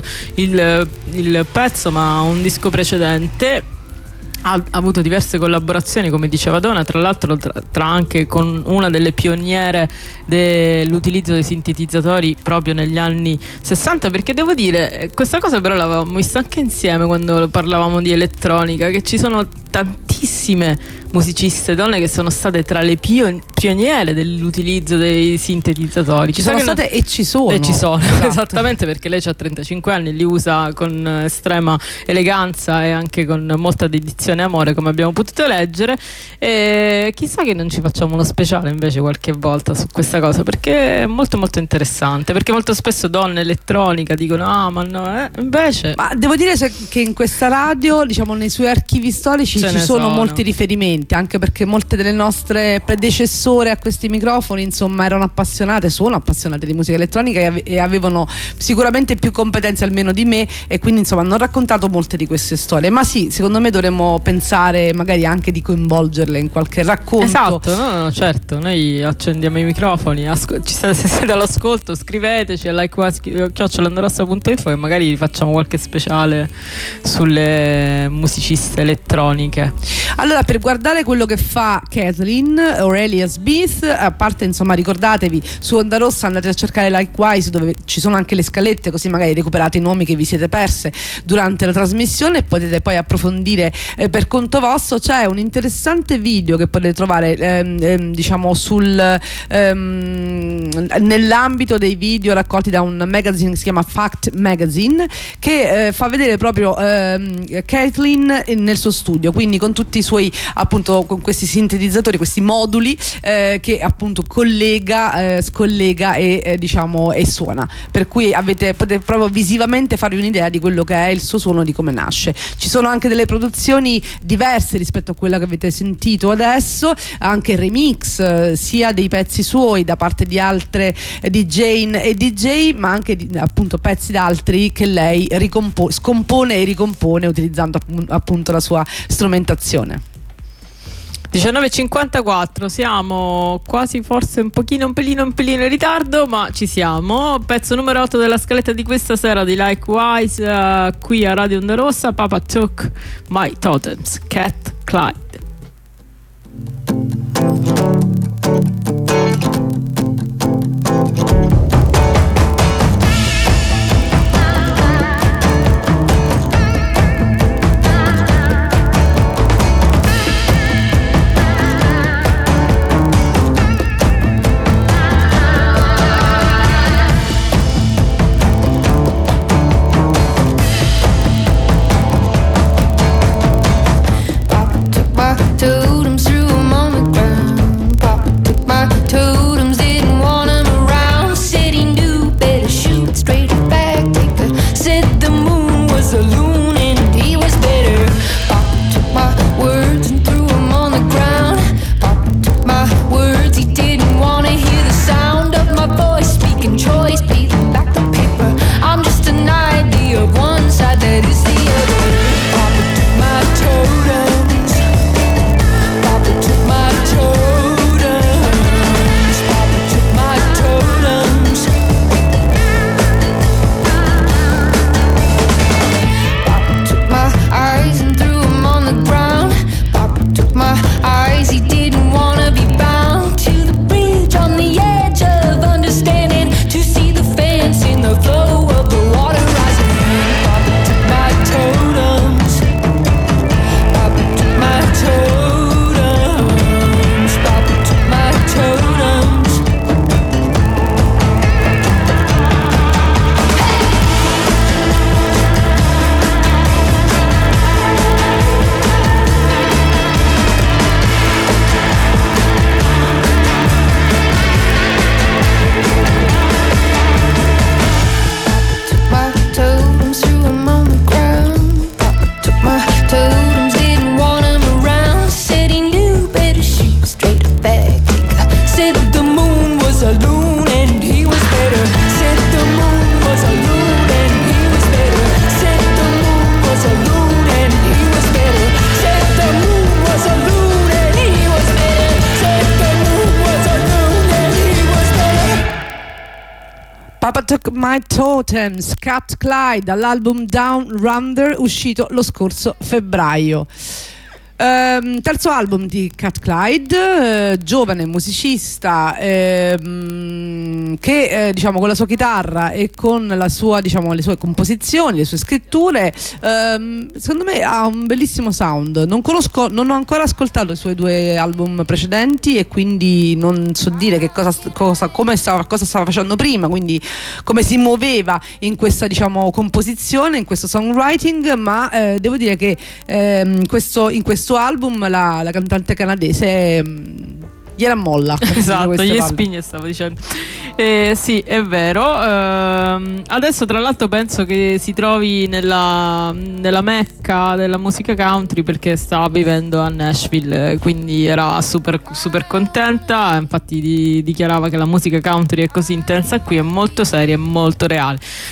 il pezzo, ma a un disco precedente. Ha avuto diverse collaborazioni, come diceva Donna, tra l'altro tra anche con una delle pioniere dell'utilizzo dei sintetizzatori proprio negli anni 60, perché devo dire, questa cosa però l'avevamo vista anche insieme quando parlavamo di elettronica, che ci sono tantissime musiciste donne che sono state tra le pioniere dell'utilizzo dei sintetizzatori. Ci sono state e ci sono. Esatto. Esattamente, perché lei ha 35 anni e li usa con estrema eleganza e anche con molta dedizione e amore, come abbiamo potuto leggere. E chissà che non ci facciamo uno speciale invece qualche volta su questa cosa, perché è molto molto interessante, perché molto spesso donne elettronica dicono ma no, invece. Ma devo dire che in questa radio, diciamo, nei suoi archivi storici ci sono molti riferimenti, anche perché molte delle nostre predecessore a questi microfoni, insomma, sono appassionate di musica elettronica e avevano sicuramente più competenze almeno di me, e quindi insomma hanno raccontato molte di queste storie. Ma sì, secondo me dovremmo pensare magari anche di coinvolgerle in qualche racconto. Esatto, no, certo, noi accendiamo i microfoni, se siete all'ascolto scriveteci a like@andorossa.info e magari facciamo qualche speciale sulle musiciste elettroniche. Allora, per guardare quello che fa Caitlin Aurelia Smith, Smith. A parte, insomma, ricordatevi, su Onda Rossa andate a cercare Likewise, dove ci sono anche le scalette, così magari recuperate i nomi che vi siete perse durante la trasmissione e potete poi approfondire per conto vostro. C'è un interessante video che potete trovare diciamo nell'ambito dei video raccolti da un magazine che si chiama Fact Magazine, che fa vedere proprio Caitlyn nel suo studio, quindi con tutti i suoi, appunto, con questi sintetizzatori, questi moduli che appunto collega, scollega e diciamo e suona, per cui potete proprio visivamente farvi un'idea di quello che è il suo suono, di come nasce. Ci sono anche delle produzioni diverse rispetto a quella che avete sentito adesso, anche remix sia dei pezzi suoi da parte di altre DJ e DJ, ma anche appunto pezzi da altri che lei scompone e ricompone utilizzando appunto la sua strumentazione. 19.54, siamo quasi, forse un pelino in ritardo, ma ci siamo. Pezzo numero 8 della scaletta di questa sera di Likewise, qui a Radio Onda Rossa. Papa Took My Totems, Cat Clyde. Totems threw 'em on the ground. Papa took my totems, didn't want 'em around. Said he knew better, shoot straight back. Said the moon was a loon and he was better. Papa took my words and threw 'em on the ground. Papa took my words, he didn't want to hear the sound of my voice speaking choice, peeling back the paper. I'm just an idea of one side that is the other. Papa took my totems. Papa took my totems. Papa took my totems. Papa took my eyes and threw 'em on the ground. Papa took my eyes, he didn't wanna be bound to the bridge on the edge of understanding, to see the fence in the flow of the water rising. Papa took my totems. Papa took my totems. Papa took my totems. Took my totems, threw 'em on the ground. Papa took my totems, didn't want 'em around. Said he knew better, shoot straight back. Said the moon was a loon and he was better. Said the moon was a loon and he was better. Said the moon was a loon and he was better. Said the moon was a loon and he was better. Said the moon was a loon and he was better. Papa Took My Totems, Cat Clyde, dall'album Down Rounder, uscito lo scorso febbraio. Terzo album di Cat Clyde, giovane musicista che diciamo con la sua chitarra e con la sua, diciamo, le sue composizioni, le sue scritture, secondo me ha un bellissimo sound. Non ho ancora ascoltato i suoi due album precedenti e quindi non so dire che cosa stava facendo prima, quindi come si muoveva in questa, diciamo, composizione, in questo songwriting, ma devo dire che in questo album la cantante canadese gliela molla. Esatto, gli spinge, stavo dicendo. Sì, è vero. Adesso tra l'altro penso che si trovi nella mecca della musica country, perché sta vivendo a Nashville, quindi era super contenta. Infatti dichiarava che la musica country è così intensa qui, è molto seria e molto reale.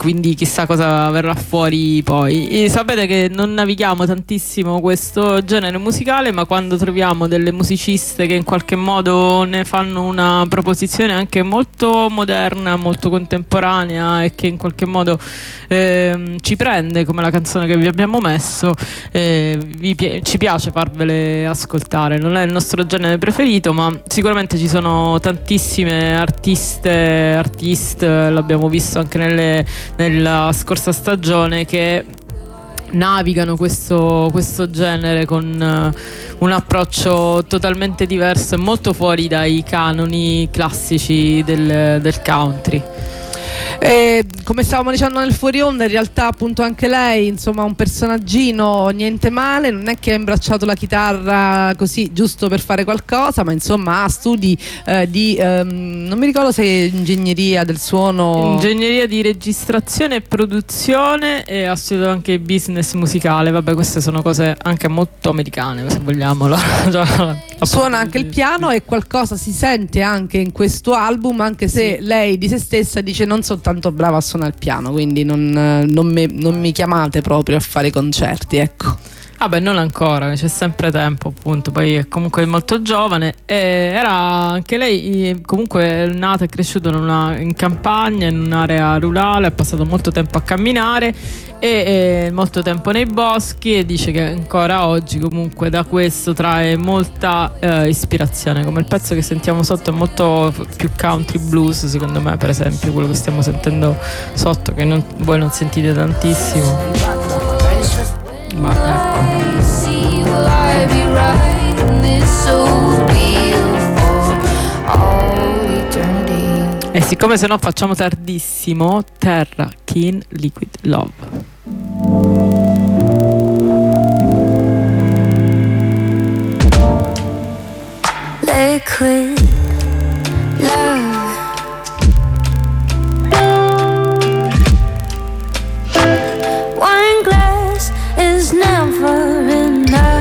quindi chissà cosa verrà fuori poi. E sapete che non navighiamo tantissimo questo genere musicale, ma quando troviamo delle musiciste che in qualche modo ne fanno una proposizione anche molto moderna, molto contemporanea, e che in qualche modo ci prende, come la canzone che vi abbiamo messo, ci piace farvele ascoltare. Non è il nostro genere preferito, ma sicuramente ci sono tantissime artiste, l'abbiamo visto anche nella scorsa stagione, che navigano questo genere con un approccio totalmente diverso e molto fuori dai canoni classici del country. Come stavamo dicendo nel fuori onda, in realtà appunto anche lei, insomma, un personaggino niente male, non è che ha imbracciato la chitarra così giusto per fare qualcosa, ma insomma ha studi di non mi ricordo se ingegneria del suono, ingegneria di registrazione e produzione, e ha studiato anche business musicale. Vabbè, queste sono cose anche molto americane, se vogliamo. Suona anche il piano, e qualcosa si sente anche in questo album, anche se lei di se stessa dice: non sono tanto brava a suonare il piano, quindi non mi chiamate proprio a fare concerti, ecco. Vabbè, non ancora, c'è sempre tempo, appunto. Poi è comunque molto giovane, e era anche lei comunque nata e cresciuta in campagna, in un'area rurale, ha passato molto tempo a camminare e molto tempo nei boschi, e dice che ancora oggi comunque da questo trae molta ispirazione. Come il pezzo che sentiamo sotto è molto più country blues, secondo me, per esempio quello che stiamo sentendo sotto, che voi non sentite tantissimo, ma ecco. E siccome se no facciamo tardissimo, Terra, Kin, Liquid Love. Liquid love. Wine glass is never enough.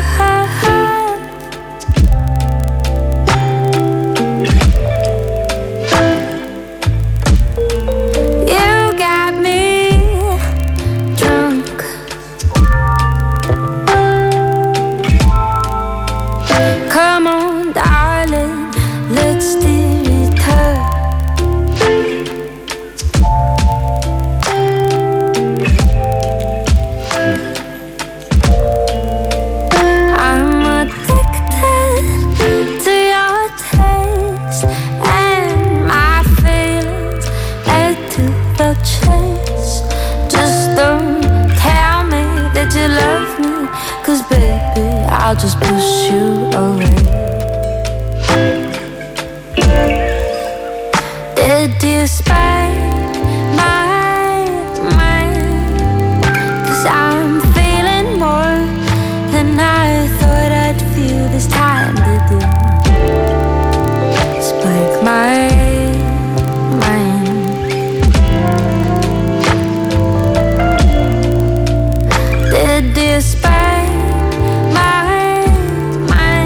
You got me drunk. Come on, darling, let's steer it up. I'm addicted to your taste, and my feelings led to the chase. Just don't tell me that you love me, 'cause baby, I'll just push you away. Did you spend my mind? 'Cause I'm feeling more than I thought I'd feel this time. Did you break my mind? Did you spend my mind?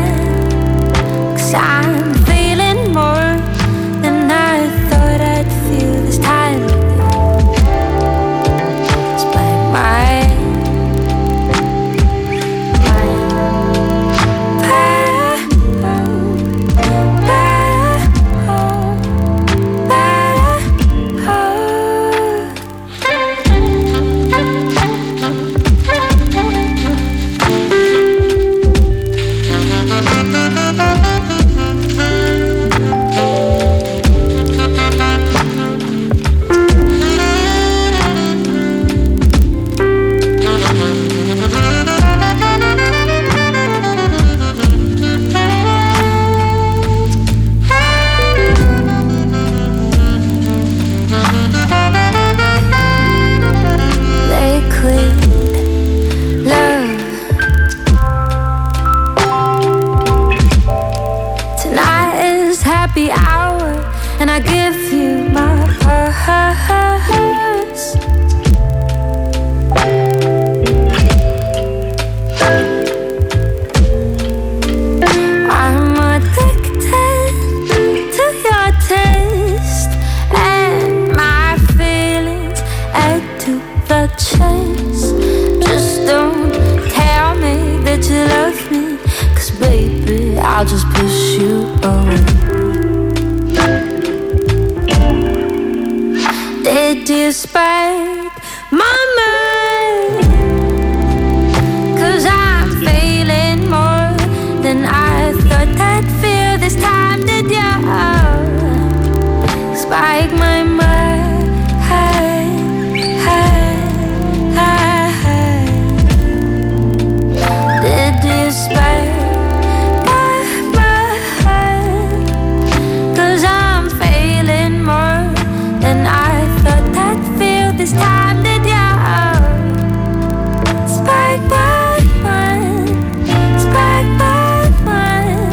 I'll just push you away. Did you spark my mind? 'Cause I'm feeling more than I thought I'd feel this time. Did you spike my mind? Did you spike my mind? 'Cause I'm feeling more than I thought I'd feel this time. Did you spike my mind? Spike my mind.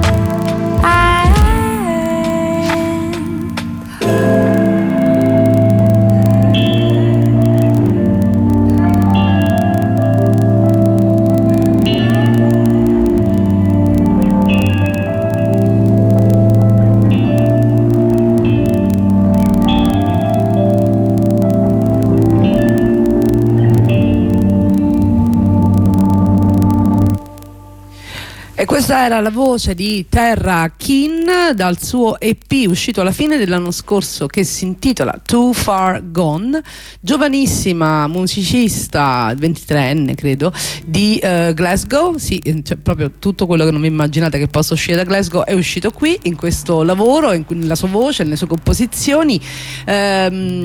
E questa era la voce di Terra Kin dal suo EP uscito alla fine dell'anno scorso che si intitola Too Far Gone, giovanissima musicista, 23enne credo, di Glasgow. Sì, cioè proprio tutto quello che non vi immaginate che possa uscire da Glasgow è uscito qui in questo lavoro, nella sua voce, nelle sue composizioni. Che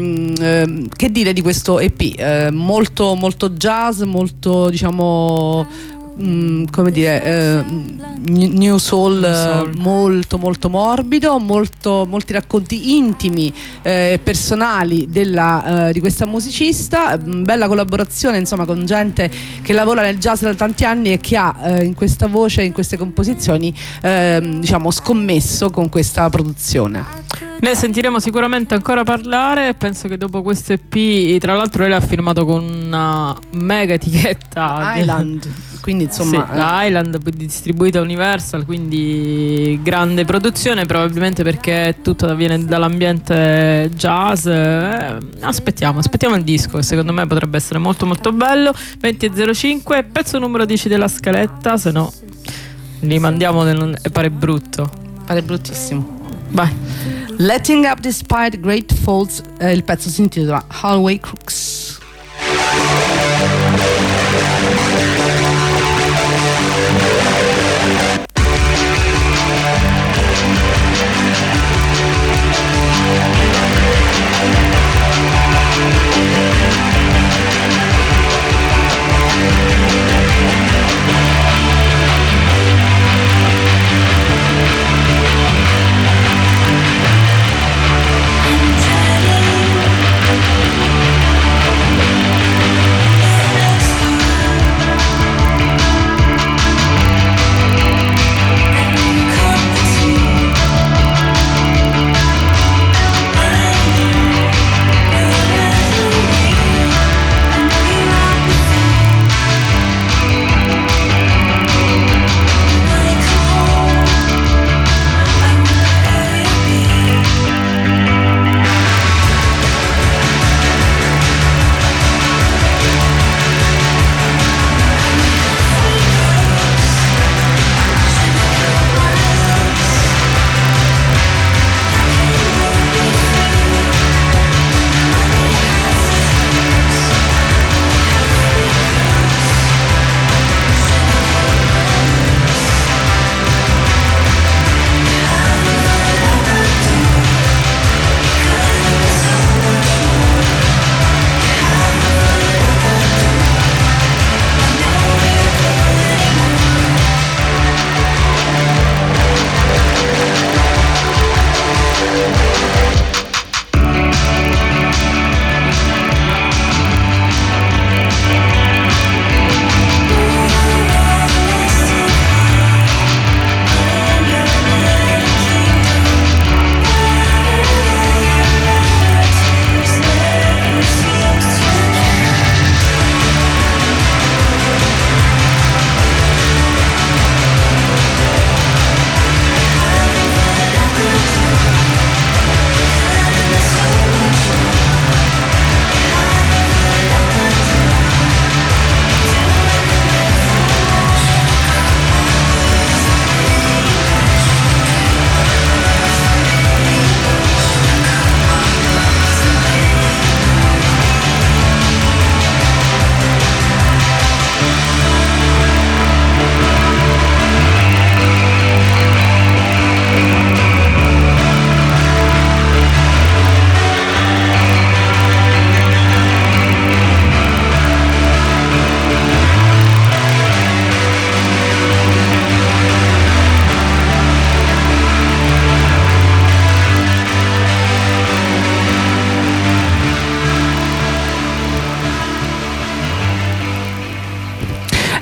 dire di questo EP? Molto molto jazz, molto diciamo come dire new soul, molto molto morbido, molti racconti intimi, personali di questa musicista, bella collaborazione insomma con gente che lavora nel jazz da tanti anni e che ha in questa voce, in queste composizioni diciamo scommesso con questa produzione. Ne sentiremo sicuramente ancora parlare. Penso che dopo questo EP, tra l'altro lei l'ha firmato con una mega etichetta Island, quindi insomma sì, la Island, distribuita Universal, quindi grande produzione, probabilmente perché tutto viene dall'ambiente jazz. Aspettiamo il disco, che secondo me potrebbe essere molto molto bello. 20.05, pezzo numero 10 della scaletta, se no li mandiamo e pare brutto, pare bruttissimo. Vai. Letting Up Despite Great Faults, il pezzo si intitola Hallway Crooks. I'm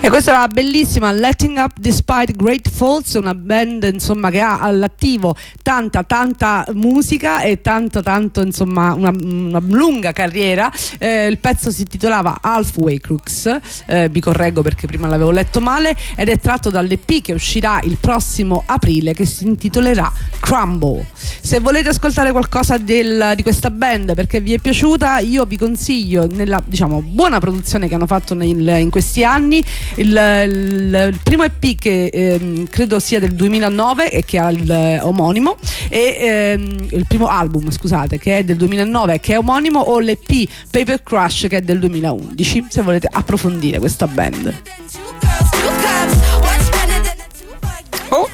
E questa era bellissima Letting Up Despite Great Faults, una band insomma che ha all'attivo tanta musica e tanto insomma una lunga carriera. Il pezzo si intitolava Halfway Crooks, vi correggo perché prima l'avevo letto male, ed è tratto dall'EP che uscirà il prossimo aprile, che si intitolerà Crumble. Se volete ascoltare qualcosa di questa band perché vi è piaciuta, io vi consiglio, nella diciamo buona produzione che hanno fatto in questi anni, il primo EP che credo sia del 2009 e che ha il omonimo, e il primo album, scusate, che è del 2009 che è omonimo, o l'EP Paper Crush che è del 2011, se volete approfondire questa band. Oh.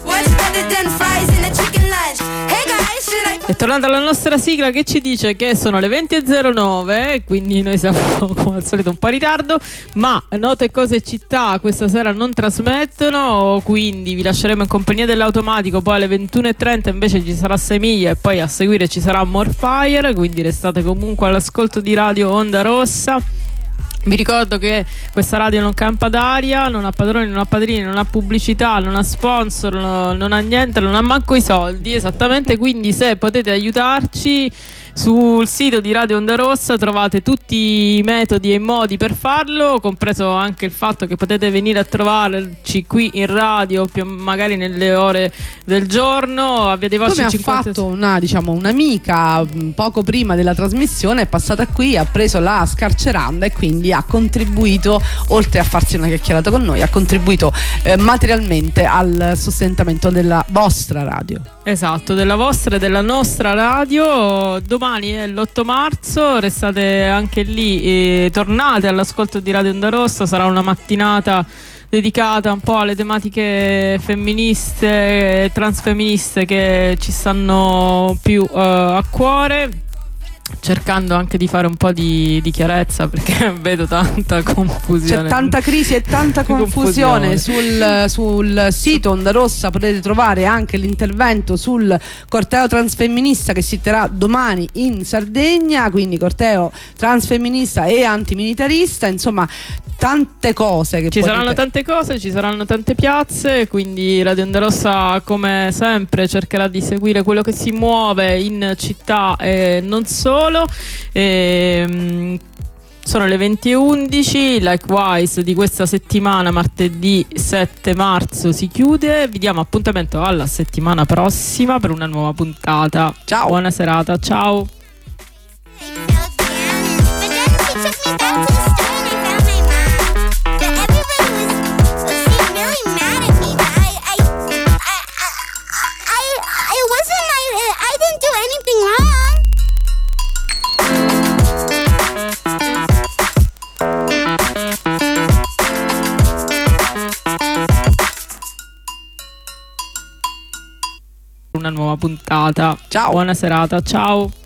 E tornando alla nostra sigla che ci dice che sono le 20.09, quindi noi siamo come al solito un po' in ritardo, ma Note, Cose e Città questa sera non trasmettono, quindi vi lasceremo in compagnia dell'automatico. Poi alle 21.30 invece ci sarà 6 miglia e poi a seguire ci sarà More Fire, quindi restate comunque all'ascolto di Radio Onda Rossa. Vi ricordo che questa radio non campa d'aria, non ha padroni, non ha padrini, non ha pubblicità, non ha sponsor, non ha niente, non ha manco i soldi, esattamente. Quindi se potete aiutarci, sul sito di Radio Onda Rossa trovate tutti i metodi e i modi per farlo, compreso anche il fatto che potete venire a trovarci qui in radio magari nelle ore del giorno. A Via dei Volsci Come 50... ha fatto un'amica poco prima della trasmissione, è passata qui, ha preso la scarceranda e quindi ha contribuito, oltre a farsi una chiacchierata con noi, ha contribuito materialmente al sostentamento della vostra radio. Esatto, della vostra e della nostra radio. Domani è l'8 marzo, restate anche lì e tornate all'ascolto di Radio Onda Rossa. Sarà una mattinata dedicata un po' alle tematiche femministe e transfemministe che ci stanno più a cuore, cercando anche di fare un po' di chiarezza, perché vedo tanta confusione. C'è tanta crisi e tanta confusione. Sul sito Onda Rossa potete trovare anche l'intervento sul corteo transfemminista che si terrà domani in Sardegna, quindi corteo transfemminista e antimilitarista, insomma tante cose che saranno tante cose, ci saranno tante piazze, quindi Radio Onda Rossa come sempre cercherà di seguire quello che si muove in città e non solo. Sono le 20.11, Likewise di questa settimana, martedì 7 marzo, si chiude. Vi diamo appuntamento alla settimana prossima per una nuova puntata. Ciao. Buona serata, ciao. Una nuova puntata. Ciao. Buona serata, ciao.